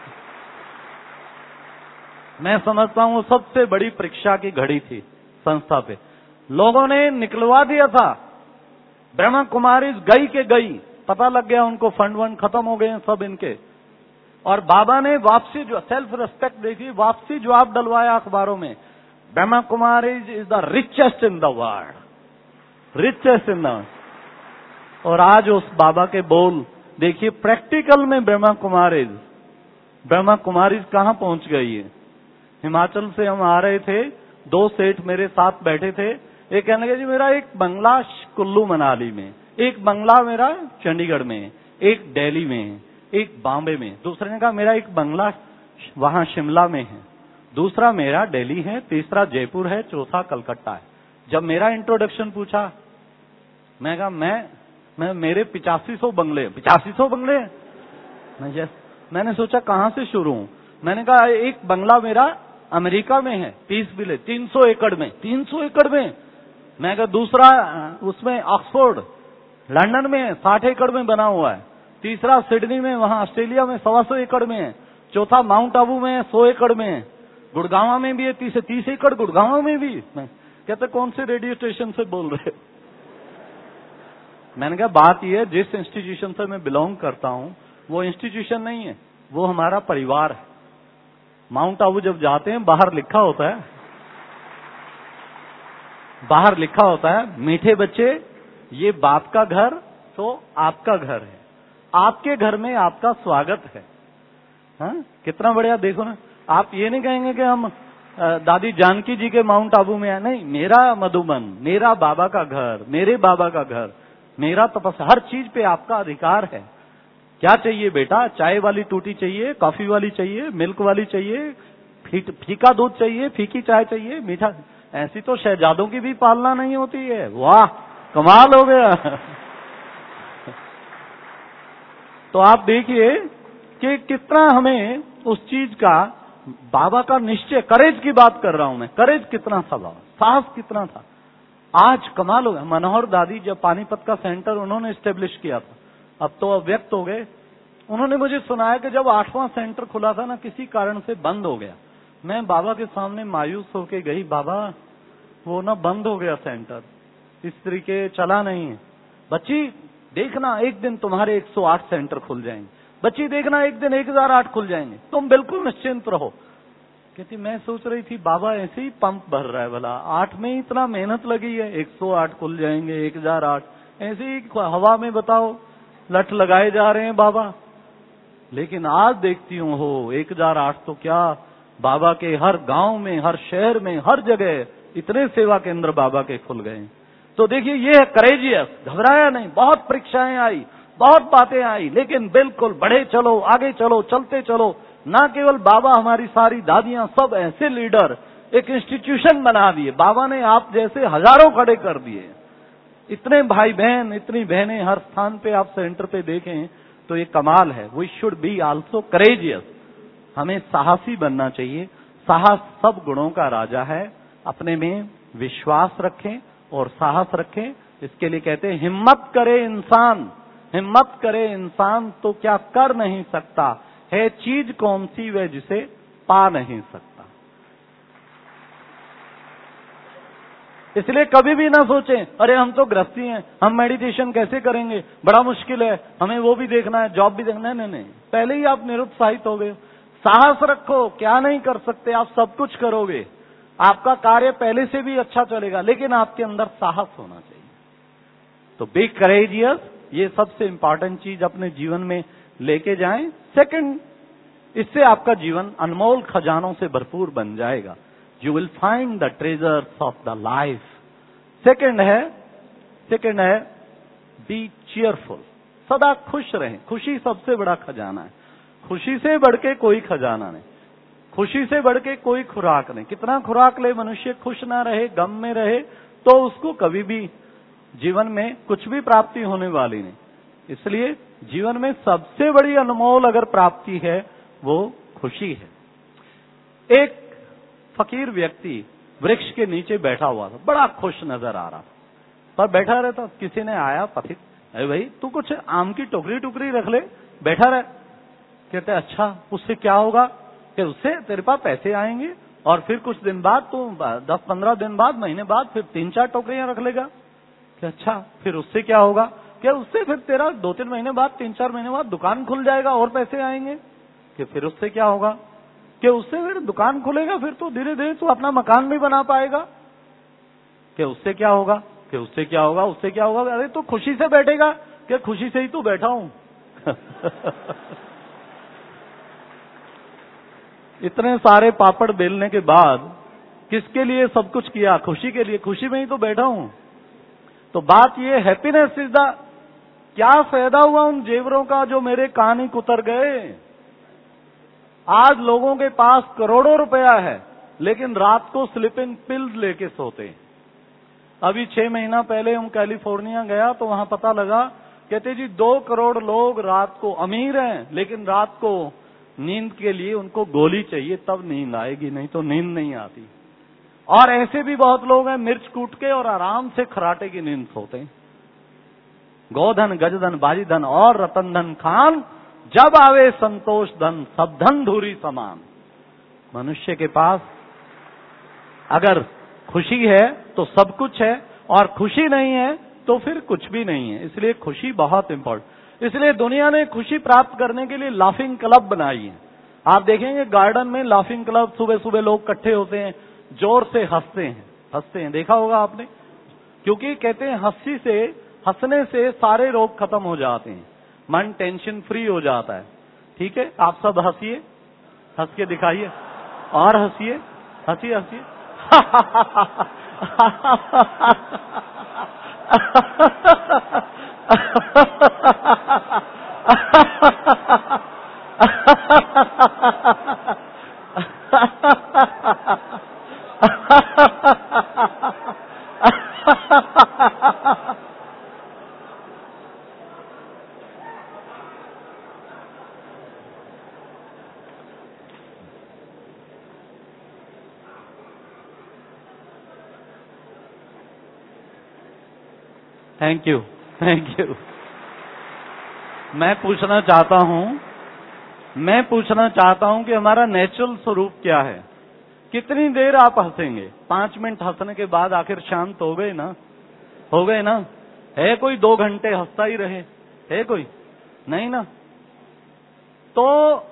मैं समझता हूँ सबसे बड़ी परीक्षा की घड़ी थी संस्था पे। लोगों ने निकलवा दिया था, ब्रह्मा कुमारी गई के गई, पता लग गया उनको, फंड वंड खत्म हो गए हैं सब इनके। और बाबा ने वापसी, जो सेल्फ रिस्पेक्ट देखी, वापसी जवाब डलवाया अखबारों में, Brahma Kumari is the richest in the world, richest in the. और आज उस बाबा के बोल देखिए, प्रैक्टिकल में ब्रह्मा कुमारी ब्रह्मा कुमारी कहां पहुंच गई है। हिमाचल से हम आ रहे थे, दो सेठ मेरे साथ बैठे थे, एक कहने लगे जी मेरा एक बंगला कुल्लू मनाली में, एक बंगला मेरा चंडीगढ़ में, एक दिल्ली में, एक बॉम्बे में। दूसरे ने कहा मेरा एक बंगला वहां शिमला में है, दूसरा मेरा दिल्ली है, तीसरा जयपुर है, चौथा कलकत्ता है। जब मेरा इंट्रोडक्शन पूछा, मैं कहा मैं मैं मेरे पिचासी सौ बंगले, पिचासी सौ बंगले। मैं जैस, मैंने सोचा कहां से शुरू हूं। मैंने कहा एक बंगला मेरा अमेरिका में है, पीस विलेज, तीन सौ एकड़ में, तीन सौ एकड़ में। मैं कहा दूसरा उसमें ऑक्सफोर्ड लंदन में साठ एकड़ में बना हुआ है, तीसरा सिडनी में, वहां ऑस्ट्रेलिया में सवा सौ एकड़ में है, चौथा माउंट आबू में सौ एकड़ में है, गुड़गांव में भी है तीस तीस एकड़ गुड़गांव में भी। मैं कहते कौन से रेडियो स्टेशन से बोल रहे। मैंने कहा बात यह है, जिस इंस्टीट्यूशन से मैं बिलोंग करता हूं वो इंस्टीट्यूशन नहीं है, वो हमारा परिवार है। माउंट आबू जब जाते हैं, बाहर लिखा होता है, बाहर लिखा होता है मीठे बच्चे ये बाप का घर तो आपका घर है, आपके घर में आपका स्वागत है। हाँ? कितना बढ़िया, देखो ना, आप ये नहीं कहेंगे कि हम दादी जानकी जी के माउंट आबू में है, नहीं, मेरा मधुबन, मेरा बाबा का घर, मेरे बाबा का घर, मेरा तपस्या, हर चीज पे आपका अधिकार है। क्या चाहिए बेटा, चाय वाली टूटी चाहिए, कॉफी वाली चाहिए, मिल्क वाली चाहिए, फीका दूध चाहिए, फीकी चाय चाहिए, मीठा, ऐसी तो शहजादों की भी पालना नहीं होती है। वाह, कमाल हो गया। तो आप देखिए कि कितना हमें उस चीज का, बाबा का निश्चय, करेज की बात कर रहा हूं मैं, करेज कितना था बाबा, साहस कितना था। आज कमाल हो गया। मनोहर दादी जब पानीपत का सेंटर उन्होंने स्टेब्लिश किया था, अब तो अव्यक्त हो गए, उन्होंने मुझे सुनाया कि जब आठवां सेंटर खुला था ना, किसी कारण से बंद हो गया। मैं बाबा के सामने मायूस होके गई, बाबा वो ना बंद हो गया सेंटर, इस तरीके चला नहीं है। बच्ची देखना एक दिन तुम्हारे एक सौ आठ सेंटर खुल जाएंगे, बच्ची देखना एक दिन एक हजार आठ खुल जाएंगे, तुम बिल्कुल निश्चिंत रहो। कहती मैं सोच रही थी बाबा ऐसे ही पंप भर रहा है, भला आठ में ही इतना मेहनत लगी है, एक सौ आठ खुल जाएंगे, एक हजार आठ, ऐसे ही हवा में बताओ लठ लगाए जा रहे हैं बाबा। लेकिन आज देखती हूँ हो एक हजार आठ तो क्या, बाबा के हर गांव में, हर शहर में, हर जगह इतने सेवा केंद्र बाबा के खुल गए। तो देखिए ये है करेजियस, घबराया नहीं। बहुत परीक्षाएं आई, बहुत बातें आई, लेकिन बिल्कुल बढ़े चलो, आगे चलो, चलते चलो। ना केवल बाबा, हमारी सारी दादियां, सब ऐसे लीडर, एक इंस्टीट्यूशन बना दिए बाबा ने, आप जैसे हजारों खड़े कर दिए। इतने भाई बहन, इतनी बहनें हर स्थान पे आप सेंटर पे देखें तो ये कमाल है। We should be also courageous, हमें साहसी बनना चाहिए। साहस सब गुणों का राजा है। अपने में विश्वास रखें और साहस रखें। इसके लिए कहते हैं हिम्मत करे इंसान, हिम्मत करे इंसान तो क्या कर नहीं सकता, है चीज कौन सी वह जिसे पा नहीं सकता। इसलिए कभी भी ना सोचें अरे हम तो गृहस्थी हैं, हम मेडिटेशन कैसे करेंगे, बड़ा मुश्किल है, हमें वो भी देखना है, जॉब भी देखना है। नहीं नहीं, पहले ही आप निरुत्साहित हो गए। साहस रखो, क्या नहीं कर सकते, आप सब कुछ करोगे, आपका कार्य पहले से भी अच्छा चलेगा, लेकिन आपके अंदर साहस होना चाहिए। तो बी करेजियस, ये सबसे इंपॉर्टेंट चीज अपने जीवन में लेके जाएं। सेकंड, इससे आपका जीवन अनमोल खजानों से भरपूर बन जाएगा। You will find the treasures of the life. Second है सेकंड है बी चीयरफुल, सदा खुश रहें। खुशी सबसे बड़ा खजाना है। खुशी से बढ़ के कोई खजाना नहीं, खुशी से बढ़ के कोई खुराक नहीं। कितना खुराक ले मनुष्य, खुश ना रहे, गम में रहे, तो उसको कभी भी जीवन में कुछ भी प्राप्ति होने वाली नहीं। इसलिए जीवन में सबसे बड़ी अनमोल अगर प्राप्ति है वो खुशी है। एक फकीर व्यक्ति वृक्ष के नीचे बैठा हुआ था, बड़ा खुश नजर आ रहा था, पर बैठा रहता। किसी ने आया, पथिक, अरे भाई तू कुछ आम की टोकरी टुकरी रख ले, बैठा रह। कहते अच्छा, उससे क्या होगा? कि उससे तेरे पास पैसे आएंगे और फिर कुछ दिन बाद तू दस पंद्रह दिन बाद, महीने बाद फिर तीन चार टोकरियां रख लेगा। कि अच्छा, फिर उससे क्या होगा? क्या उससे फिर तेरा दो तीन महीने बाद, तीन चार महीने बाद दुकान खुल जाएगा और पैसे आएंगे। कि फिर उससे क्या होगा? कि उससे फिर दुकान खुलेगा, फिर तो धीरे धीरे तू अपना मकान भी बना पाएगा। कि उससे क्या होगा? कि उससे क्या होगा? उससे क्या होगा? अरे तू खुशी से बैठेगा। कि खुशी से ही तू बैठा हूं। इतने सारे पापड़ बेलने के बाद किसके लिए सब कुछ किया? खुशी के लिए। खुशी में ही तो बैठा हूं। तो बात ये, हैप्पीनेस इज द, क्या फायदा हुआ उन जेवरों का जो मेरे कान ही कुतर गए। आज लोगों के पास करोड़ों रुपया है, लेकिन रात को स्लीपिंग पिल्स लेके सोते हैं। अभी छह महीना पहले हम कैलिफोर्निया गया तो वहां पता लगा, कहते जी दो करोड़ लोग रात को अमीर हैं, लेकिन रात को नींद के लिए उनको गोली चाहिए, तब नींद आएगी, नहीं तो नींद नहीं आती। और ऐसे भी बहुत लोग हैं, मिर्च कूट के और आराम से खराटे की नींद सोते हैं। गोधन गजधन बाजी धन और रतन धन खान, जब आवे संतोष धन सब धन धूरी समान। मनुष्य के पास अगर खुशी है तो सब कुछ है, और खुशी नहीं है तो फिर कुछ भी नहीं है। इसलिए खुशी बहुत इंपॉर्टेंट। इसलिए दुनिया ने खुशी प्राप्त करने के लिए लाफिंग क्लब बनाई है। आप देखेंगे गार्डन में लाफिंग क्लब, सुबह सुबह लोग इकट्ठे होते हैं, जोर से हंसते हैं हंसते हैं देखा होगा आपने। क्योंकि कहते हैं हंसी से, हंसने से सारे रोग खत्म हो जाते हैं, मन टेंशन फ्री हो जाता है। ठीक है, आप सब हंसिए, हंस के दिखाइए, और हंसिए, हंसिए हंसिए। Thank you, thank you. मैं पूछना चाहता हूं मैं पूछना चाहता हूं कि हमारा नेचुरल स्वरूप क्या है? कितनी देर आप हंसेंगे? पांच मिनट हंसने के बाद आखिर शांत हो गए ना? हो गए ना? है कोई दो घंटे हंसता ही रहे? है कोई? नहीं ना। तो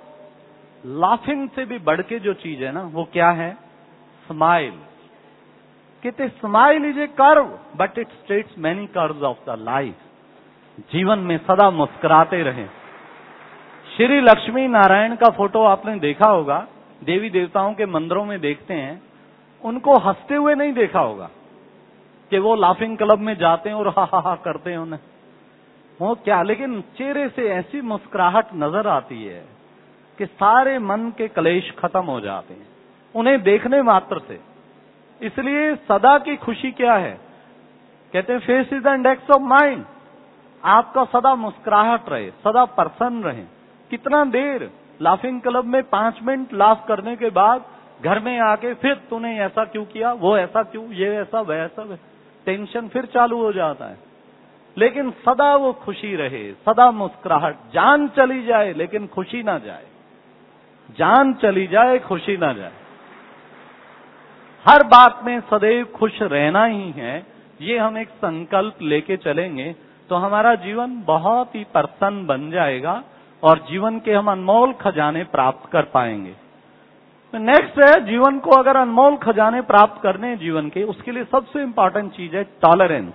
लाफिंग से भी बढ़ के जो चीज है ना, वो क्या है? स्माइल। कहते smile is a curve but it straights many curves of the life. जीवन में सदा मुस्कुराते रहें। श्री लक्ष्मी नारायण का फोटो आपने देखा होगा, देवी देवताओं के मंदिरों में देखते हैं, उनको हंसते हुए नहीं देखा होगा कि वो लाफिंग क्लब में जाते हैं और हा हा हा करते हैं उन्हें, वो क्या, लेकिन चेहरे से ऐसी मुस्कुराहट नजर आती है कि सारे मन के क्लेश खत्म हो जाते हैं उन्हें देखने मात्र से। इसलिए सदा की खुशी क्या है? कहते हैं face is the index of mind. आपका सदा मुस्कुराहट रहे, सदा प्रसन्न रहे। कितना देर लाफिंग क्लब में पांच मिनट लाफ करने के बाद घर में आके फिर तूने ऐसा क्यों किया, वो ऐसा क्यों, ये ऐसा वह ऐसा, टेंशन फिर चालू हो जाता है। लेकिन सदा वो खुशी रहे, सदा मुस्कुराहट। जान चली जाए लेकिन खुशी ना जाए, जान चली जाए खुशी ना जाए। हर बात में सदैव खुश रहना ही है, ये हम एक संकल्प लेके चलेंगे तो हमारा जीवन बहुत ही प्रसन्न बन जाएगा और जीवन के हम अनमोल खजाने प्राप्त कर पाएंगे। नेक्स्ट है, जीवन को अगर अनमोल खजाने प्राप्त करने हैं जीवन के, उसके लिए सबसे इंपॉर्टेंट चीज है टॉलरेंस।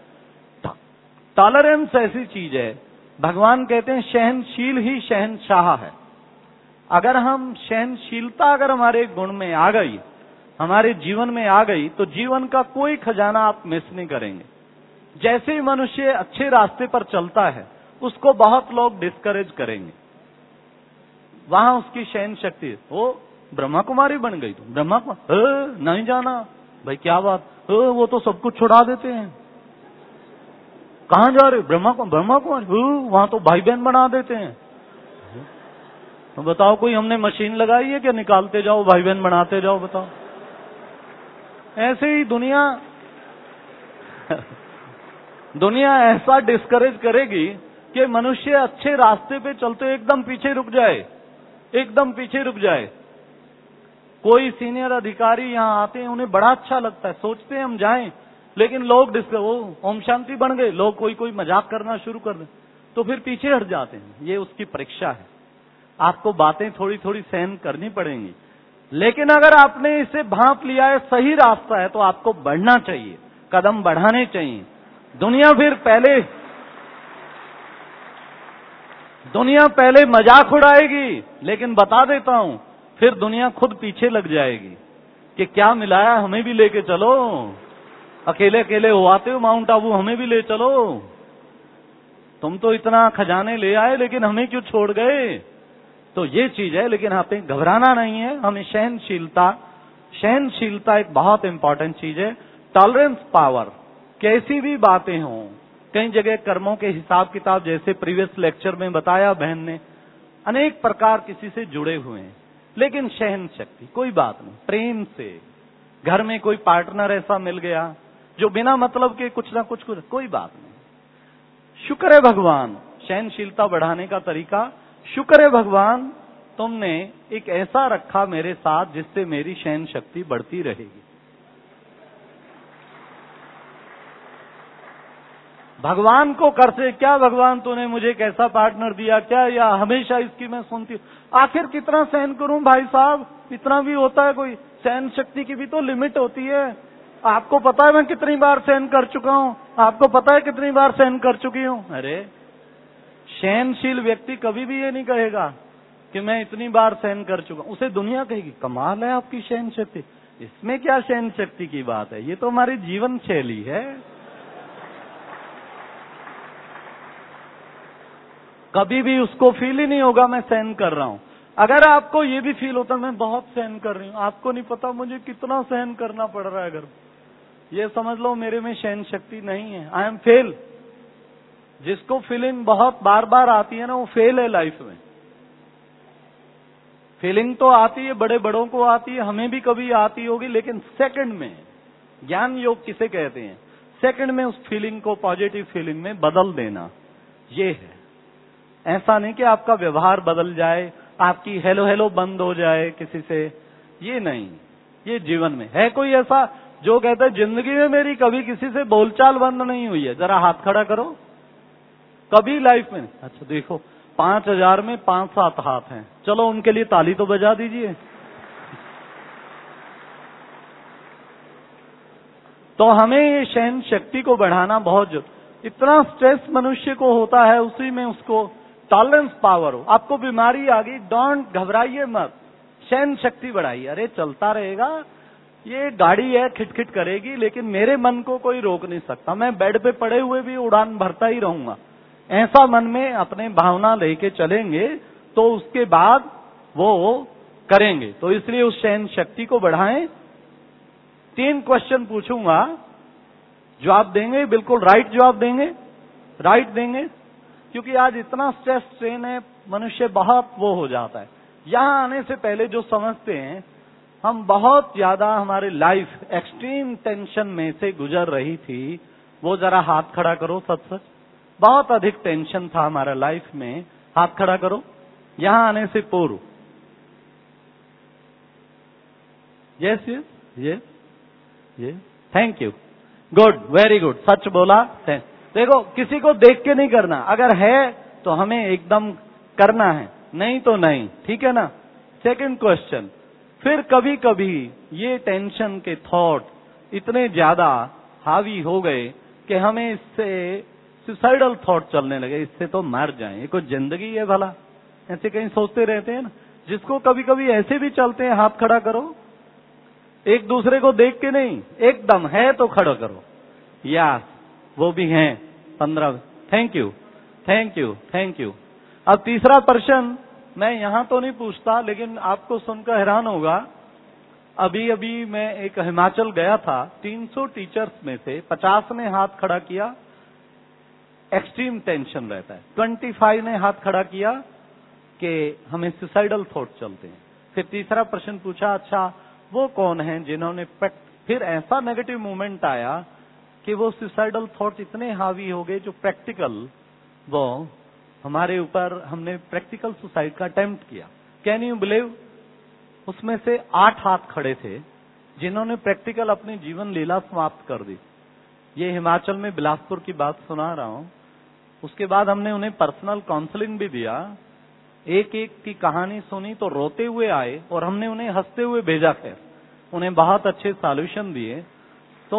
टॉलरेंस ऐसी चीज है, भगवान कहते हैं सहनशील ही शहंशाह है। अगर हम सहनशीलता अगर हमारे गुण में आ गई, हमारे जीवन में आ गई, तो जीवन का कोई खजाना आप मिस नहीं करेंगे। जैसे ही मनुष्य अच्छे रास्ते पर चलता है, उसको बहुत लोग डिस्करेज करेंगे, वहां उसकी सहन शक्ति है। वो ब्रह्मा कुमारी बन गई, तो ब्रह्मा कुमारी नहीं जाना भाई, क्या बात, वो तो सब कुछ छुड़ा देते हैं। कहां जा रहे, ब्रह्मा ब्रह्मा कुमारी, वहां तो भाई बहन बना देते हैं। तो बताओ, कोई हमने मशीन लगाई है क्या, निकालते जाओ भाई बहन बनाते जाओ, बताओ। ऐसे ही दुनिया दुनिया ऐसा डिस्करेज करेगी कि मनुष्य अच्छे रास्ते पे चलते एकदम पीछे रुक जाए, एकदम पीछे रुक जाए। कोई सीनियर अधिकारी यहाँ आते हैं, उन्हें बड़ा अच्छा लगता है, सोचते हैं हम जाएं, लेकिन लोग डिस्कस वो ओम शांति बन गए, लोग कोई कोई मजाक करना शुरू कर दे, तो फिर पीछे हट जाते हैं। ये उसकी परीक्षा है। आपको बातें थोड़ी थोड़ी सहन करनी पड़ेंगी, लेकिन अगर आपने इसे भांप लिया है, सही रास्ता है, तो आपको बढ़ना चाहिए, कदम बढ़ाने चाहिए। दुनिया फिर पहले दुनिया पहले मजाक उड़ाएगी, लेकिन बता देता हूं, फिर दुनिया खुद पीछे लग जाएगी कि क्या मिलाया, हमें भी लेके चलो, अकेले अकेले हो आते हो माउंट आबू, हमें भी ले चलो, तुम तो इतना खजाने ले आए, लेकिन हमें क्यों छोड़ गए। तो ये चीज है, लेकिन हमें घबराना नहीं है, हमें सहनशीलता सहनशीलता एक बहुत इंपॉर्टेंट चीज है। टॉलरेंस पावर, कैसी भी बातें हों, कई जगह कर्मों के हिसाब किताब, जैसे प्रीवियस लेक्चर में बताया बहन ने, अनेक प्रकार किसी से जुड़े हुए हैं, लेकिन सहन शक्ति, कोई बात नहीं, प्रेम से। घर में कोई पार्टनर ऐसा मिल गया जो बिना मतलब के कुछ ना कुछ कुछ कोई बात नहीं, शुक्र है भगवान। सहनशीलता बढ़ाने का तरीका, शुक्र है भगवान, तुमने एक ऐसा रखा मेरे साथ जिससे मेरी सहन शक्ति बढ़ती रहेगी। भगवान को कर से क्या, भगवान तूने मुझे कैसा पार्टनर दिया क्या, या हमेशा इसकी मैं सुनती हूं, आखिर कितना सहन करूं भाई साहब, इतना भी होता है कोई, सहन शक्ति की भी तो लिमिट होती है। आपको पता है मैं कितनी बार सहन कर चुका हूं, आपको पता है कितनी बार सहन कर चुकी हूं। अरे सहनशील व्यक्ति कभी भी ये नहीं कहेगा कि मैं इतनी बार सहन कर चुका हूं, उसे दुनिया कहेगी कमाल है आपकी सहन शक्ति, इसमें क्या सहन शक्ति की बात है, ये तो हमारी जीवन शैली है। कभी भी उसको फील ही नहीं होगा मैं सहन कर रहा हूं। अगर आपको ये भी फील होता मैं बहुत सहन कर रही हूं, आपको नहीं पता मुझे कितना सहन करना पड़ रहा है, अगर ये समझ लो मेरे में सहन शक्ति नहीं है, आई एम फेल। जिसको फीलिंग बहुत बार बार आती है ना, वो फेल है लाइफ में। फीलिंग तो आती है, बड़े बड़ों को आती है, हमें भी कभी आती होगी, लेकिन सेकंड में, ज्ञान योग किसे कहते हैं, सेकंड में उस फीलिंग को पॉजिटिव फीलिंग में बदल देना, ये है। ऐसा नहीं कि आपका व्यवहार बदल जाए, आपकी हेलो हेलो बंद हो जाए किसी से, ये नहीं। ये जीवन में है कोई ऐसा जो कहता है जिंदगी में मेरी कभी किसी से बोलचाल बंद नहीं हुई है, जरा हाथ खड़ा करो, कभी लाइफ में। अच्छा देखो, पांच हजार में पांच सात हाथ हैं, चलो उनके लिए ताली तो बजा दीजिए। तो हमें ये सहन शक्ति को बढ़ाना बहुत जरूरी। इतना स्ट्रेस मनुष्य को होता है, उसी में उसको टॉलरेंस पावर हो। आपको बीमारी आ गई, डोंट घबराइए मत, सहन शक्ति बढ़ाइए। अरे चलता रहेगा, ये गाड़ी है खिटखिट करेगी, लेकिन मेरे मन को कोई रोक नहीं सकता, मैं बेड पे पड़े हुए भी उड़ान भरता ही रहूंगा। ऐसा मन में अपने भावना लेके चलेंगे तो उसके बाद वो करेंगे। तो इसलिए उस सहन शक्ति को बढ़ाएं। तीन क्वेश्चन पूछूंगा, जवाब देंगे, बिल्कुल राइट जवाब देंगे, राइट देंगे, क्योंकि आज इतना स्ट्रेस स्ट्रेन है, मनुष्य बहुत वो हो जाता है। यहां आने से पहले जो समझते हैं हम बहुत ज्यादा, हमारी लाइफ एक्सट्रीम टेंशन में से गुजर रही थी, वो जरा हाथ खड़ा करो। सच सच बहुत अधिक टेंशन था हमारा लाइफ में, हाथ खड़ा करो। यहां आने से पूर्व, यस यस यस ये thank you, good, very good, सच बोला। देखो, किसी को देख के नहीं करना, अगर है तो हमें एकदम करना है, नहीं तो नहीं, ठीक है ना। सेकंड क्वेश्चन, फिर कभी कभी ये टेंशन के थॉट इतने ज्यादा हावी हो गए कि हमें इससे सुसाइडल थॉट चलने लगे, इससे तो मर जाएं, ये कोई जिंदगी है भला, ऐसे कहीं सोचते रहते हैं ना। जिसको कभी कभी ऐसे भी चलते हैं, हाथ खड़ा करो, एक दूसरे को देख के नहीं, एकदम है तो खड़ा करो। या वो भी हैं पंद्रह। Thank you, thank you, thank you. अब तीसरा प्रश्न मैं यहां तो नहीं पूछता, लेकिन आपको सुनकर हैरान होगा। अभी अभी मैं एक हिमाचल गया था, तीन सौ टीचर्स में से पचास ने हाथ खड़ा किया, एक्सट्रीम टेंशन रहता है। पच्चीस ने हाथ खड़ा किया कि हमें सुसाइडल थॉट चलते हैं। फिर तीसरा प्रश्न पूछा, अच्छा वो कौन है जिन्होंने, फिर ऐसा नेगेटिव मोमेंट आया कि वो सुसाइडल थॉट इतने हावी हो गए जो प्रैक्टिकल, वो हमारे ऊपर, हमने प्रैक्टिकल सुसाइड का अटेम्प्ट किया। कैन यू बिलीव, उसमें से आठ हाथ खड़े थे जिन्होंने प्रैक्टिकल अपनी जीवन लीला समाप्त कर दी। ये हिमाचल में बिलासपुर की बात सुना रहा हूं। उसके बाद हमने उन्हें पर्सनल काउंसलिंग भी दिया, एक एक की कहानी सुनी तो रोते हुए आए और हमने उन्हें हंसते हुए भेजा। खैर उन्हें बहुत अच्छे सॉल्यूशन दिए। तो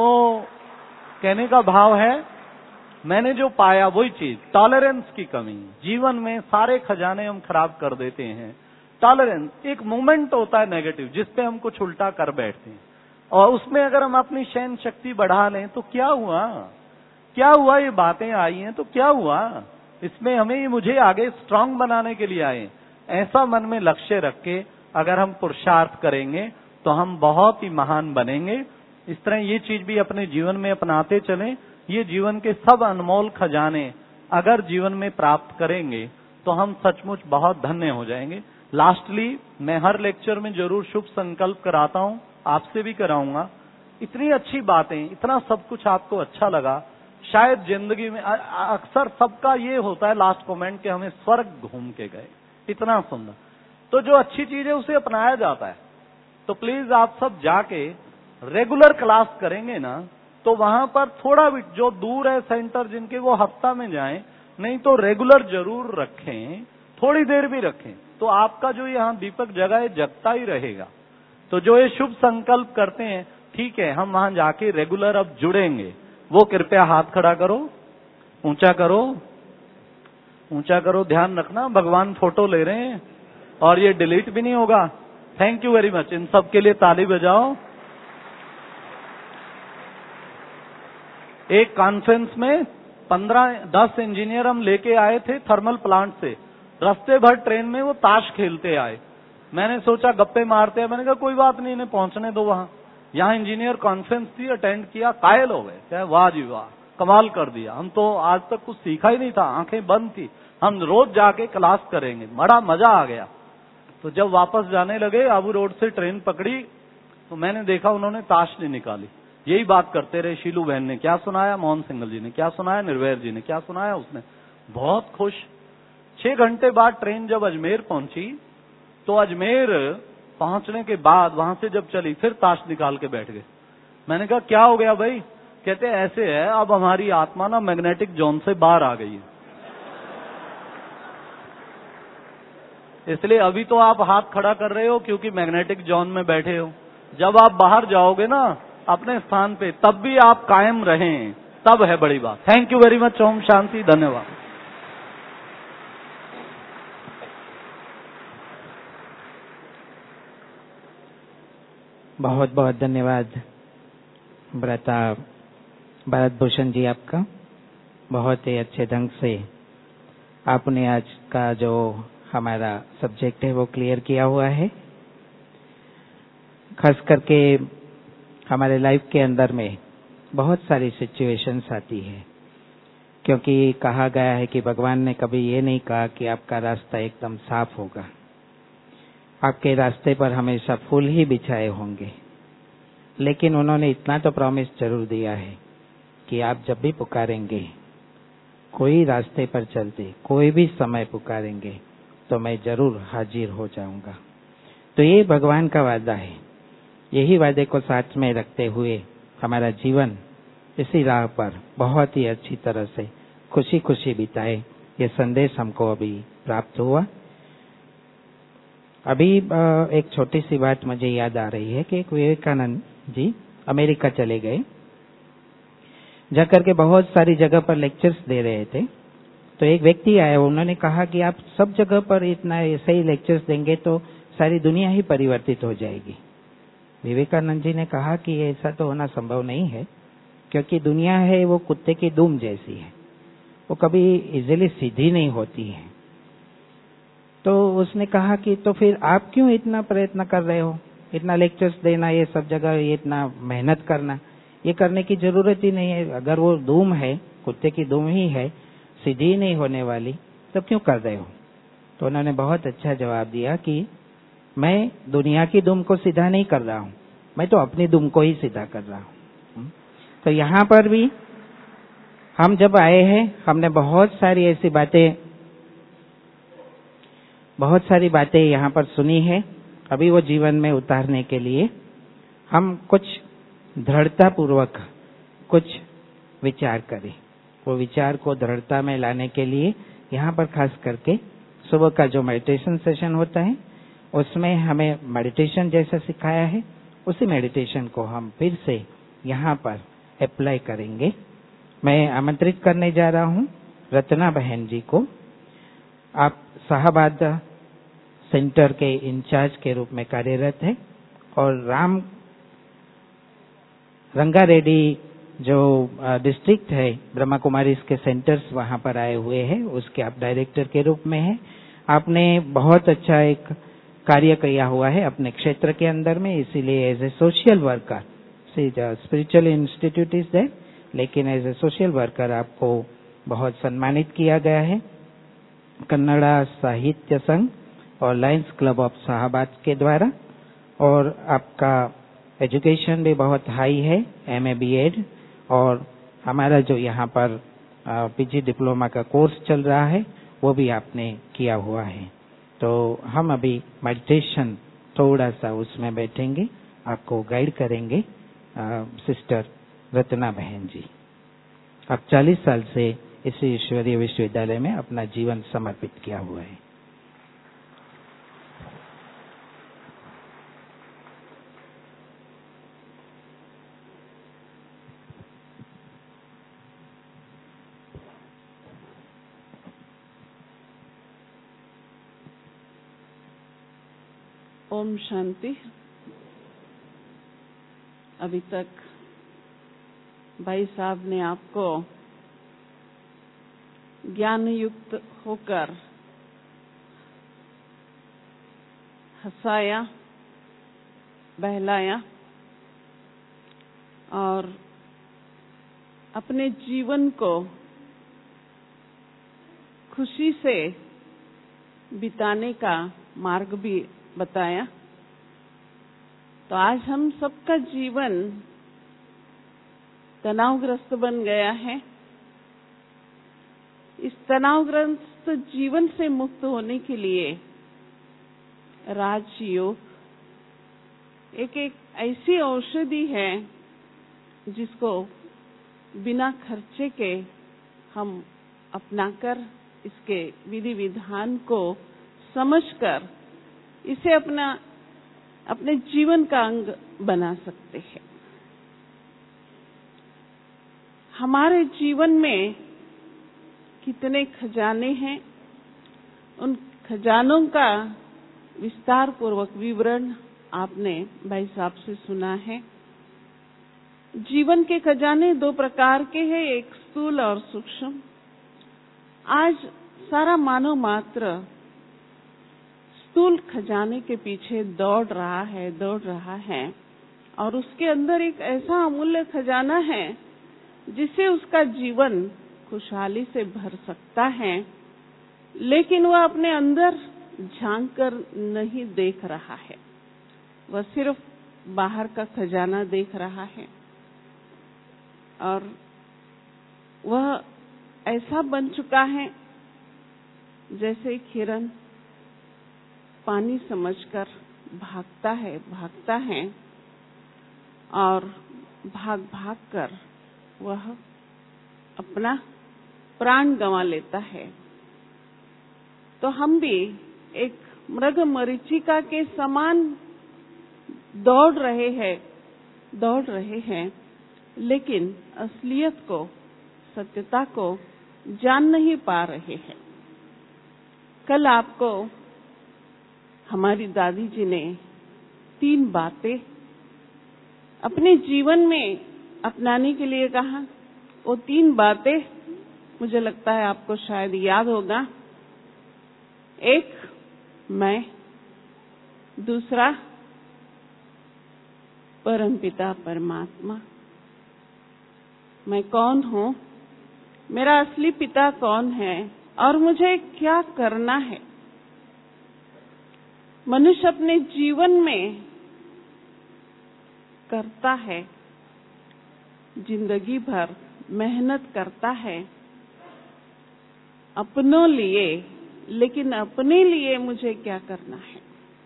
कहने का भाव है, मैंने जो पाया वही चीज, टॉलरेंस की कमी। जीवन में सारे खजाने हम खराब कर देते हैं। टॉलरेंस एक मोमेंट होता है नेगेटिव, जिसपे हम कुछ उल्टा कर बैठते हैं, और उसमें अगर हम अपनी सहन शक्ति बढ़ा लें तो क्या हुआ, क्या हुआ, ये बातें आई हैं तो क्या हुआ। इसमें हमें, मुझे आगे स्ट्रांग बनाने के लिए आए। ऐसा मन में लक्ष्य रख के अगर हम पुरुषार्थ करेंगे तो हम बहुत ही महान बनेंगे। इस तरह ये चीज भी अपने जीवन में अपनाते चलें। ये जीवन के सब अनमोल खजाने अगर जीवन में प्राप्त करेंगे तो हम सचमुच बहुत धन्य हो जाएंगे। लास्टली, मैं हर लेक्चर में जरूर शुभ संकल्प कराता हूं, आपसे भी कराऊंगा। इतनी अच्छी बातें, इतना सब कुछ आपको अच्छा लगा, शायद जिंदगी में अक्सर सबका ये होता है लास्ट कमेंट कि हमें स्वर्ग घूम के गए, इतना सुंदर। तो जो अच्छी चीज है उसे अपनाया जाता है। तो प्लीज आप सब जाके रेगुलर क्लास करेंगे ना, तो वहां पर थोड़ा भी, जो दूर है सेंटर जिनके, वो हफ्ता में जाएं, नहीं तो रेगुलर जरूर रखें, थोड़ी देर भी रखें, तो आपका जो यहाँ दीपक जगा है जगता ही रहेगा। तो जो ये शुभ संकल्प करते हैं, ठीक है, हम वहां जाके रेगुलर अब जुड़ेंगे, वो कृपया हाथ खड़ा करो, ऊंचा करो, ऊंचा करो। ध्यान रखना भगवान फोटो ले रहे हैं और ये डिलीट भी नहीं होगा। थैंक यू वेरी मच, इन सब के लिए ताली बजाओ। एक कॉन्फ्रेंस में पंद्रह दस इंजीनियर हम लेके आए थे थर्मल प्लांट से। रास्ते भर ट्रेन में वो ताश खेलते आए। मैंने सोचा गप्पे मारते हैं, मैंने कहा कोई बात नहीं, इन्हें पहुंचने दो। वहां यहाँ इंजीनियर कॉन्फ्रेंस थी, अटेंड किया, कायल हो गए, क्या वाह जी वाह, कमाल कर दिया। हम तो आज तक कुछ सीखा ही नहीं था, आंखें बंद थी, हम रोज जाके क्लास करेंगे, बड़ा मजा आ गया। तो जब वापस जाने लगे, आबू रोड से ट्रेन पकड़ी, तो मैंने देखा उन्होंने ताश नहीं निकाली। यही बात करते रहे। शीलू बहन ने क्या सुनाया, मोहन सिंगल जी ने क्या सुनाया, निर्वैर जी ने क्या सुनाया, उसने बहुत खुश। छह घंटे बाद ट्रेन जब अजमेर पहुंची, तो अजमेर पहुंचने के बाद वहां से जब चली, फिर ताश निकाल के बैठ गए। मैंने कहा क्या हो गया भाई? कहते ऐसे है, अब हमारी आत्मा ना मैग्नेटिक जोन से बाहर आ गई है, इसलिए अभी तो आप हाथ खड़ा कर रहे हो क्योंकि मैग्नेटिक जोन में बैठे हो। जब आप बाहर जाओगे ना अपने स्थान पे, तब भी आप कायम रहें, तब है बड़ी बात। Thank you very much. ओम शांति, धन्यवाद। बहुत बहुत धन्यवाद भ्राता भरत भूषण जी, आपका बहुत ही अच्छे ढंग से आपने आज का जो हमारा सब्जेक्ट है वो क्लियर किया हुआ है। खास करके हमारे लाइफ के अंदर में बहुत सारी सिचुएशंस आती है, क्योंकि कहा गया है कि भगवान ने कभी ये नहीं कहा कि आपका रास्ता एकदम साफ होगा। आपके रास्ते पर हमेशा फूल ही बिछाए होंगे, लेकिन उन्होंने इतना तो प्रॉमिस जरूर दिया है कि आप जब भी पुकारेंगे, कोई रास्ते पर चलते, कोई भी समय पुकारेंगे, तो मैं जरूर हाजिर हो जाऊंगा। तो ये भगवान का वादा है। यही वादे को साथ में रखते हुए हमारा जीवन इसी राह पर बहुत ही अच्छी तरह से खुशी खुशी बिताए, ये संदेश हमको अभी प्राप्त हुआ। अभी एक छोटी सी बात मुझे याद आ रही है कि एक विवेकानंद जी अमेरिका चले गए, जाकर के बहुत सारी जगह पर लेक्चर्स दे रहे थे। तो एक व्यक्ति आया, उन्होंने कहा कि आप सब जगह पर इतना ऐसे ही लेक्चर्स देंगे तो सारी दुनिया ही परिवर्तित हो जाएगी। विवेकानंद जी ने कहा कि ऐसा तो होना संभव नहीं है, क्योंकि दुनिया है वो कुत्ते की दुम जैसी है, वो कभी इजीली सीधी नहीं होती है। तो उसने कहा कि तो फिर आप क्यों इतना प्रयत्न कर रहे हो, इतना लेक्चर्स देना, ये सब जगह ये इतना मेहनत करना, ये करने की जरूरत ही नहीं है। अगर वो दुम है, कुत्ते की दुम ही है, सीधी नहीं होने वाली, तो क्यों कर रहे हो? तो उन्होंने बहुत अच्छा जवाब दिया कि मैं दुनिया की दुम को सीधा नहीं कर रहा हूं, मैं तो अपनी दुम को ही सीधा कर रहा हूं। तो यहाँ पर भी हम जब आए हैं, हमने बहुत सारी ऐसी बातें बहुत सारी बातें यहाँ पर सुनी है। अभी वो जीवन में उतारने के लिए हम कुछ दृढ़ता पूर्वक कुछ विचार करें। वो विचार को दृढ़ता में लाने के लिए यहाँ पर खास करके सुबह का जो मेडिटेशन सेशन होता है, उसमें हमें मेडिटेशन जैसा सिखाया है, उसी मेडिटेशन को हम फिर से यहाँ पर अप्लाई करेंगे। मैं आमंत्रित करने जा रहा हूँ रत्ना बहन जी को। आप शाहबाद सेंटर के इंचार्ज के रूप में कार्यरत है और राम रंगा रेड्डी जो डिस्ट्रिक्ट है ब्रह्मा कुमारी के सेंटर्स वहां पर आए हुए हैं, उसके आप डायरेक्टर के रूप में हैं। आपने बहुत अच्छा एक कार्य किया हुआ है अपने क्षेत्र के अंदर में, इसीलिए as a social worker, see spiritual institute is there, लेकिन एज ए सोशल वर्कर आपको बहुत सम्मानित किया गया है कन्नड़ा साहित्य संघ और लायंस क्लब ऑफ शाहबाद के द्वारा। और आपका एजुकेशन भी बहुत हाई है, एम ए बी एड, और हमारा जो यहाँ पर पीजी डिप्लोमा का कोर्स चल रहा है वो भी आपने किया हुआ है। तो हम अभी मेडिटेशन थोड़ा सा उसमें बैठेंगे, आपको गाइड करेंगे आ, सिस्टर रत्ना बहन जी। आप चालीस साल से इसी ईश्वरीय विश्वविद्यालय में अपना जीवन समर्पित किया हुआ है। ओम शांति। अभी तक भाई साहब ने आपको ज्ञान युक्त होकर हंसाया, बहलाया और अपने जीवन को खुशी से बिताने का मार्ग भी बताया। तो आज हम सबका जीवन तनावग्रस्त बन गया है। इस तनावग्रस्त जीवन से मुक्त होने के लिए राजयोग एक एक ऐसी औषधि है जिसको बिना खर्चे के हम अपनाकर इसके विधि विधान को समझकर इसे अपना अपने जीवन का अंग बना सकते हैं। हमारे जीवन में कितने खजाने हैं, उन खजानों का विस्तार पूर्वक विवरण आपने भाई साहब से सुना है। जीवन के खजाने दो प्रकार के हैं, एक स्थूल और सूक्ष्म। आज सारा मानव मात्र स्थूल खजाने के पीछे दौड़ रहा है दौड़ रहा है और उसके अंदर एक ऐसा अमूल्य खजाना है जिससे उसका जीवन खुशहाली से भर सकता है, लेकिन वह अपने अंदर झांक कर नहीं देख रहा है, वह सिर्फ बाहर का खजाना देख रहा है। और वह ऐसा बन चुका है जैसे हिरन पानी समझकर भागता है भागता है और भाग भाग कर वह अपना प्राण गंवा लेता है। तो हम भी एक मृग मरीचिका के समान दौड़ रहे हैं दौड़ रहे हैं लेकिन असलियत को, सत्यता को जान नहीं पा रहे हैं। कल आपको हमारी दादी जी ने तीन बातें अपने जीवन में अपनाने के लिए कहा। वो तीन बातें मुझे लगता है आपको शायद याद होगा। एक, मैं। दूसरा, परमपिता परमात्मा। मैं कौन हूँ, मेरा असली पिता कौन है और मुझे क्या करना है। मनुष्य अपने जीवन में करता है, जिंदगी भर मेहनत करता है अपनों लिए, लेकिन अपने लिए मुझे क्या करना है।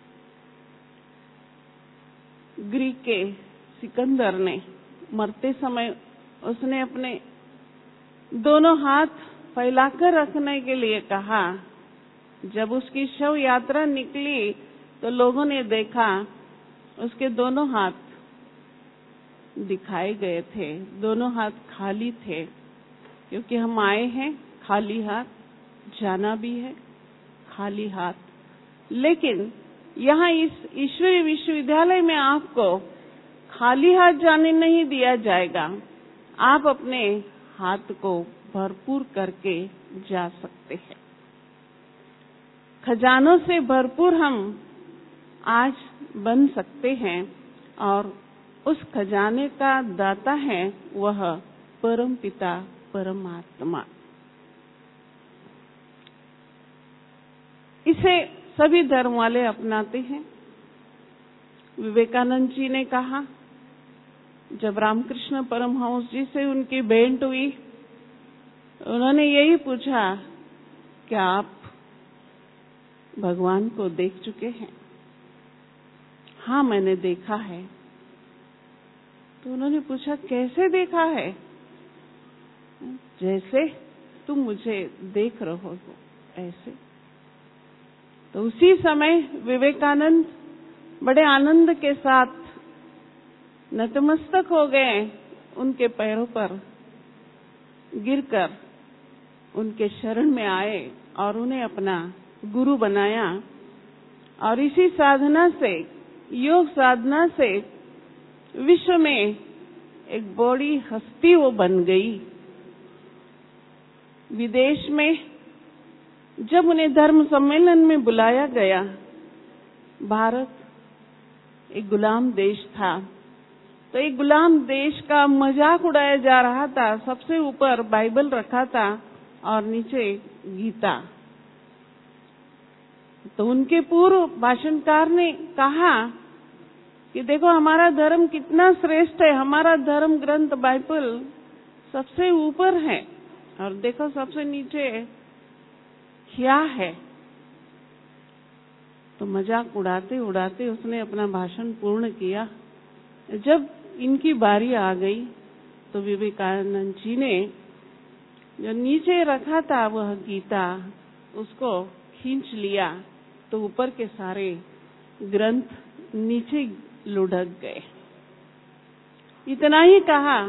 ग्रीक के सिकंदर ने मरते समय उसने अपने दोनों हाथ फैलाकर रखने के लिए कहा। जब उसकी शव यात्रा निकली तो लोगों ने देखा उसके दोनों हाथ दिखाए गए थे, दोनों हाथ खाली थे, क्योंकि हम आए हैं खाली हाथ, जाना भी है खाली हाथ। लेकिन यहाँ इस ईश्वरीय विश्वविद्यालय में आपको खाली हाथ जाने नहीं दिया जाएगा। आप अपने हाथ को भरपूर करके जा सकते हैं। खजानों से भरपूर हम आज बन सकते हैं और उस खजाने का दाता है वह परम पिता परमात्मा। इसे सभी धर्म वाले अपनाते हैं। विवेकानंद जी ने कहा, जब रामकृष्ण परमहंस जी से उनकी भेंट हुई, उन्होंने यही पूछा, क्या आप भगवान को देख चुके हैं? हाँ, मैंने देखा है। तो उन्होंने पूछा, कैसे देखा है? जैसे तुम मुझे देख रहे हो ऐसे। तो उसी समय विवेकानंद बड़े आनंद के साथ नतमस्तक हो गए, उनके पैरों पर गिरकर उनके शरण में आए और उन्हें अपना गुरु बनाया। और इसी साधना से, योग साधना से विश्व में एक बड़ी हस्ती वो बन गई। विदेश में जब उन्हें धर्म सम्मेलन में बुलाया गया, भारत एक गुलाम देश था, तो एक गुलाम देश का मजाक उड़ाया जा रहा था। सबसे ऊपर बाइबल रखा था और नीचे गीता। तो उनके पूर्व भाषणकार ने कहा कि देखो हमारा धर्म कितना श्रेष्ठ है, हमारा धर्म ग्रंथ बाइबल सबसे ऊपर है और देखो सबसे नीचे क्या है। तो मजाक उड़ाते उड़ाते उसने अपना भाषण पूर्ण किया। जब इनकी बारी आ गई तो विवेकानंद जी ने जो नीचे रखा था वह गीता, उसको खींच लिया तो ऊपर के सारे ग्रंथ नीचे लुढ़क गए। इतना ही कहा,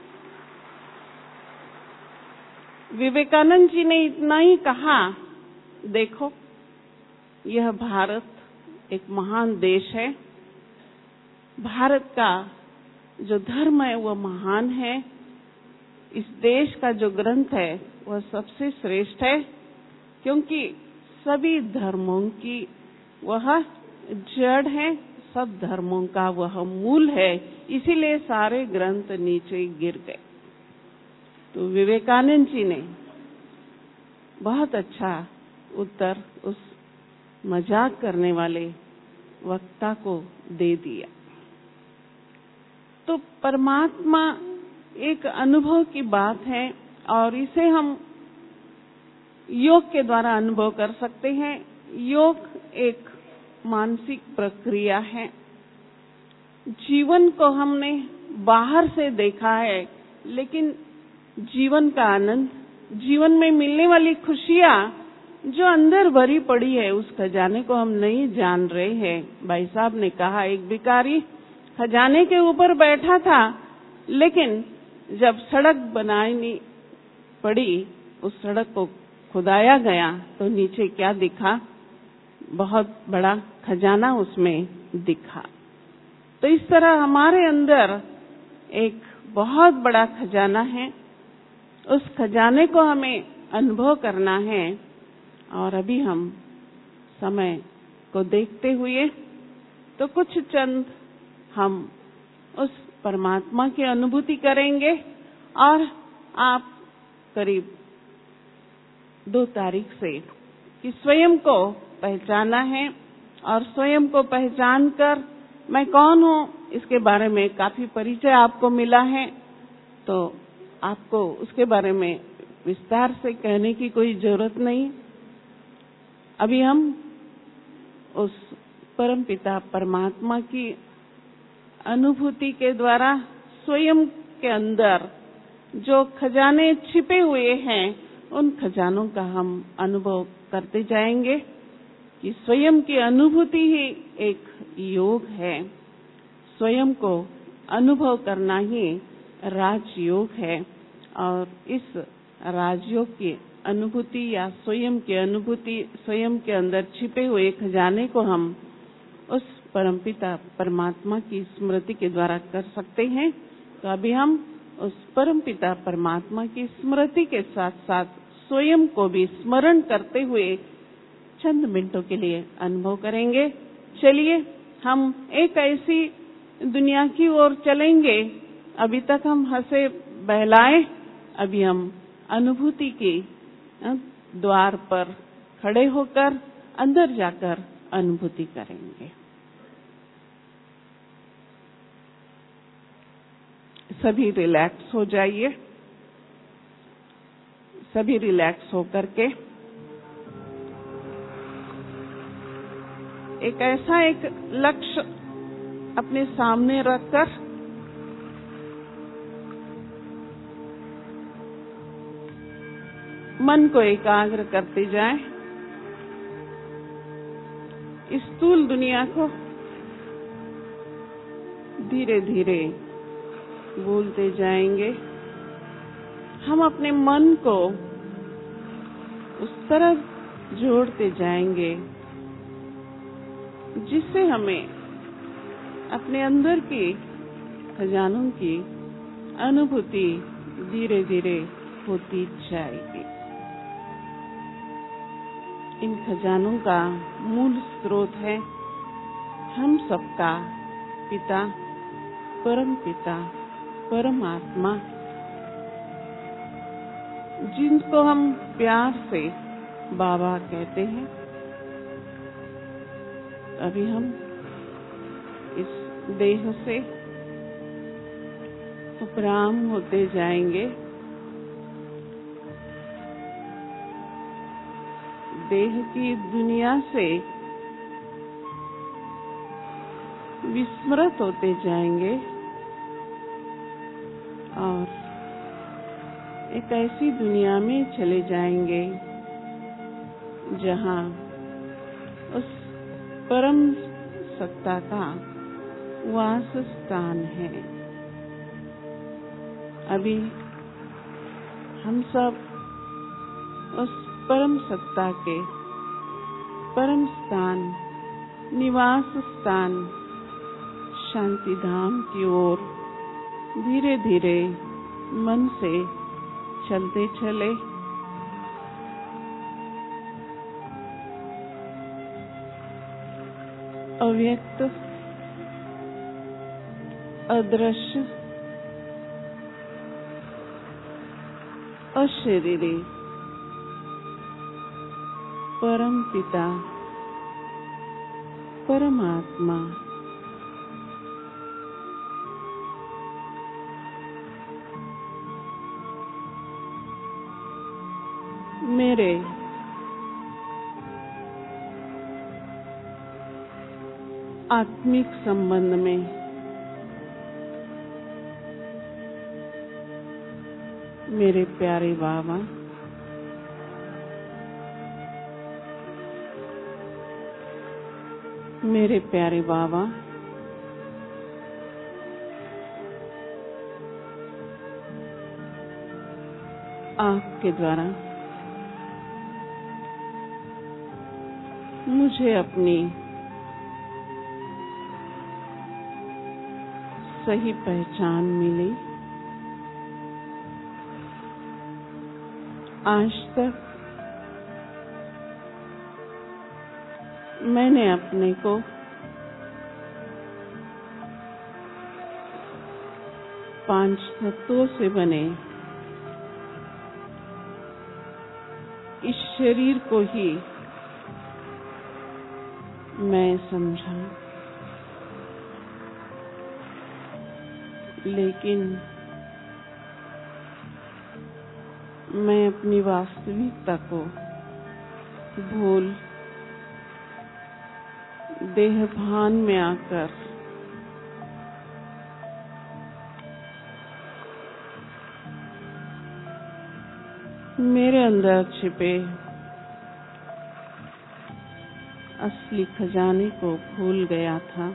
विवेकानंद जी ने इतना ही कहा, देखो यह भारत एक महान देश है, भारत का जो धर्म है वह महान है, इस देश का जो ग्रंथ है वह सबसे श्रेष्ठ है, क्योंकि सभी धर्मों की वह जड़ है, सब धर्मों का वह मूल है, इसीलिए सारे ग्रंथ नीचे गिर गए। तो विवेकानंद जी ने बहुत अच्छा उत्तर उस मजाक करने वाले वक्ता को दे दिया। तो परमात्मा एक अनुभव की बात है और इसे हम योग के द्वारा अनुभव कर सकते हैं। योग एक मानसिक प्रक्रिया है। जीवन को हमने बाहर से देखा है, लेकिन जीवन का आनंद, जीवन में मिलने वाली खुशियाँ जो अंदर भरी पड़ी है, उस खजाने को हम नहीं जान रहे हैं। भाई साहब ने कहा, एक भिखारी खजाने के ऊपर बैठा था, लेकिन जब सड़क बनानी पड़ी, उस सड़क को खुदाया गया तो नीचे क्या दिखा? बहुत बड़ा खजाना उसमें दिखा। तो इस तरह हमारे अंदर एक बहुत बड़ा खजाना है, उस खजाने को हमें अनुभव करना है। और अभी हम समय को देखते हुए तो कुछ चंद हम उस परमात्मा की अनुभूति करेंगे। और आप करीब दो तारीख से कि स्वयं को पहचाना है, और स्वयं को पहचान कर मैं कौन हूँ, इसके बारे में काफी परिचय आपको मिला है, तो आपको उसके बारे में विस्तार से कहने की कोई जरूरत नहीं। अभी हम उस परमपिता परमात्मा की अनुभूति के द्वारा स्वयं के अंदर जो खजाने छिपे हुए हैं, उन खजानों का हम अनुभव करते जाएंगे कि स्वयं की अनुभूति ही एक योग है। स्वयं को अनुभव करना ही राजयोग है, और इस राजयोग की अनुभूति या स्वयं की अनुभूति, स्वयं के अंदर छिपे हुए खजाने को हम उस परमपिता परमात्मा की स्मृति के द्वारा कर सकते हैं। तो अभी हम उस परमपिता परमात्मा की स्मृति के साथ साथ स्वयं को भी स्मरण करते हुए चंद मिनटों के लिए अनुभव करेंगे। चलिए हम एक ऐसी दुनिया की ओर चलेंगे, अभी तक हम हंसे बहलाए, अभी हम अनुभूति के द्वार पर खड़े होकर अंदर जाकर अनुभूति करेंगे। सभी रिलैक्स हो जाइए। सभी रिलैक्स होकर के एक ऐसा एक लक्ष्य अपने सामने रखकर मन को एकाग्र करते जाएं। इस स्थूल दुनिया को धीरे धीरे भूलते जाएंगे। हम अपने मन को उस तरफ जोड़ते जाएंगे जिससे हमें अपने अंदर की खजानों की अनुभूति धीरे धीरे होती जाएगी। इन खजानों का मूल स्रोत है हम सबका पिता, परम पिता, परमात्मा, जिनको हम प्यार से बाबा कहते हैं। अभी हम इस देह से उपराम होते जाएंगे। देह की दुनिया से विस्मृत होते जाएंगे और एक ऐसी दुनिया में चले जाएंगे जहां उस परम सत्ता का वास स्थान है। अभी हम सब उस परम सत्ता के परम स्थान, निवास स्थान, शांति धाम की ओर धीरे धीरे मन से चलते चले। अव्यक्त, अदृश्य, अशरीरी परम पिता, परमात्मा मेरे आत्मिक संबंध में मेरे प्यारे बाबा, मेरे प्यारे बाबा, आपके द्वारा मुझे अपनी सही पहचान मिली। आज तक मैंने अपने को पांच तत्वों से बने इस शरीर को ही मैं समझा, लेकिन मैं अपनी वास्तविकता को भूल देह भान में आकर मेरे अंदर छिपे असली खजाने को भूल गया था।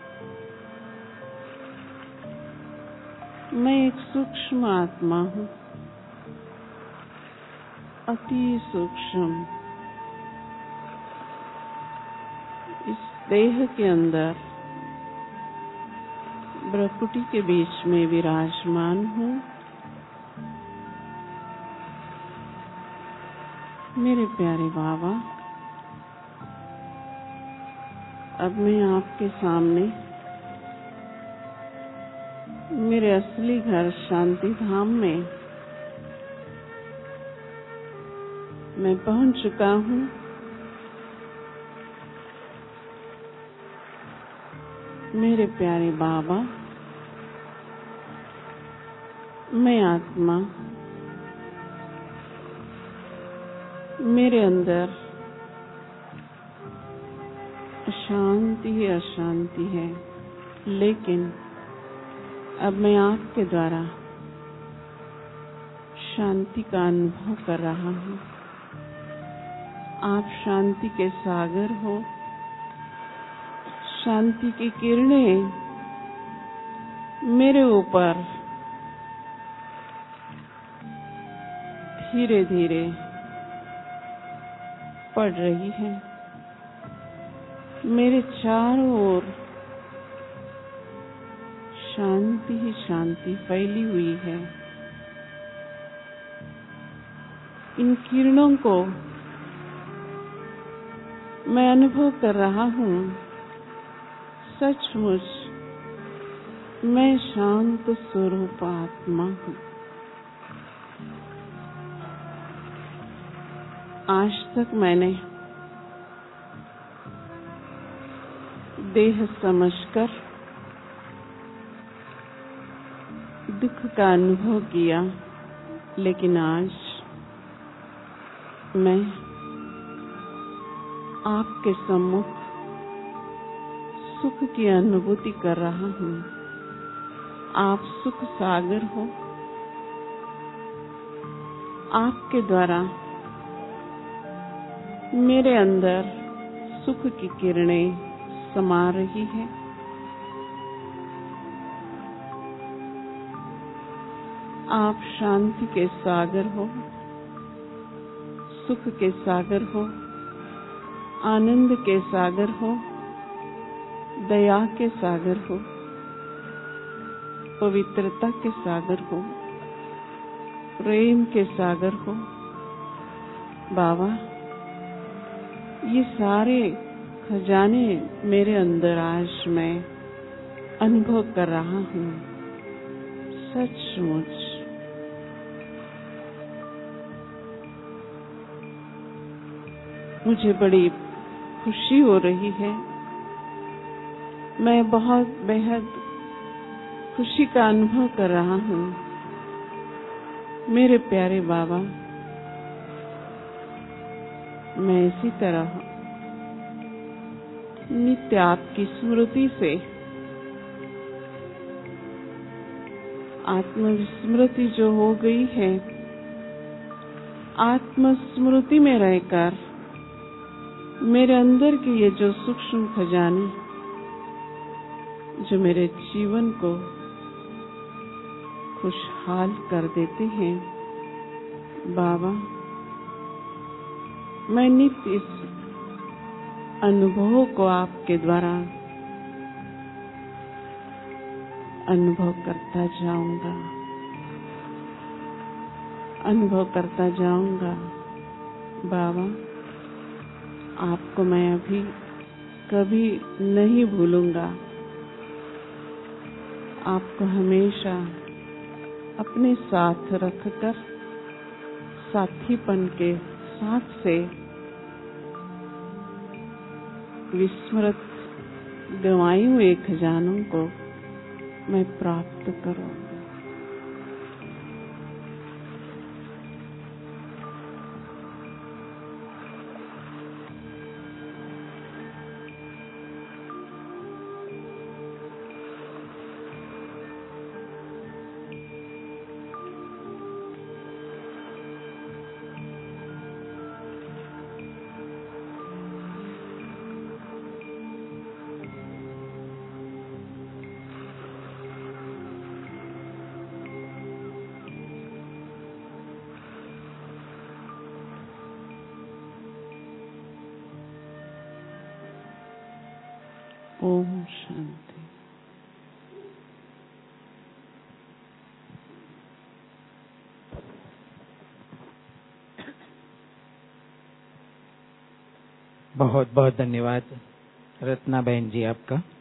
मैं एक सूक्ष्म आत्मा हूँ, अति सूक्ष्म। इस देह के अंदर भ्रकुटी के बीच में विराजमान हूँ। मेरे प्यारे बाबा, अब मैं आपके सामने मेरे असली घर शांति धाम में मैं पहुंच चुका हूँ। मेरे प्यारे बाबा, मैं आत्मा, मेरे अंदर अशांति ही अशांति है, लेकिन अब मैं आपके द्वारा शांति का अनुभव कर रहा हूँ। आप शांति के सागर हो। शांति की किरणें मेरे ऊपर धीरे धीरे पड़ रही है। मेरे चारों ओर शांति ही शांति फैली हुई है। इन किरणों को मैं अनुभव कर रहा हूँ। सचमुच मैं शांत स्वरूप आत्मा हूँ। आज तक मैंने देह समझकर दुख का अनुभव किया, लेकिन आज मैं आपके सम्मुख सुख की अनुभूति कर रहा हूँ। आप सुख सागर हो। आपके द्वारा मेरे अंदर सुख की किरणें समा रही है। आप शांति के सागर हो, सुख के सागर हो, आनंद के सागर हो, दया के सागर हो, पवित्रता के सागर हो, प्रेम के सागर हो। बाबा, ये सारे खजाने मेरे अंदर आज मैं अनुभव कर रहा हूँ। सचमुच मुझे बड़ी खुशी हो रही है। मैं बहुत बेहद खुशी का अनुभव कर रहा हूँ। मेरे प्यारे बाबा, मैं इसी तरह नित्य आपकी स्मृति से आत्मविस्मृति जो हो गई है, आत्मस्मृति में रहकर मेरे अंदर के ये जो सूक्ष्म खजाने जो मेरे जीवन को खुशहाल कर देते हैं, बाबा मैं नित्य इस अनुभव को आपके द्वारा अनुभव करता जाऊंगा, अनुभव करता जाऊंगा। बाबा आपको मैं अभी कभी नहीं भूलूंगा, आपको हमेशा अपने साथ रखकर साथीपन के साथ से विस्मृत गंवाए हुए खजानों को मैं प्राप्त करूंगा। ओम शांति। बहुत बहुत धन्यवाद रत्ना बहन जी आपका।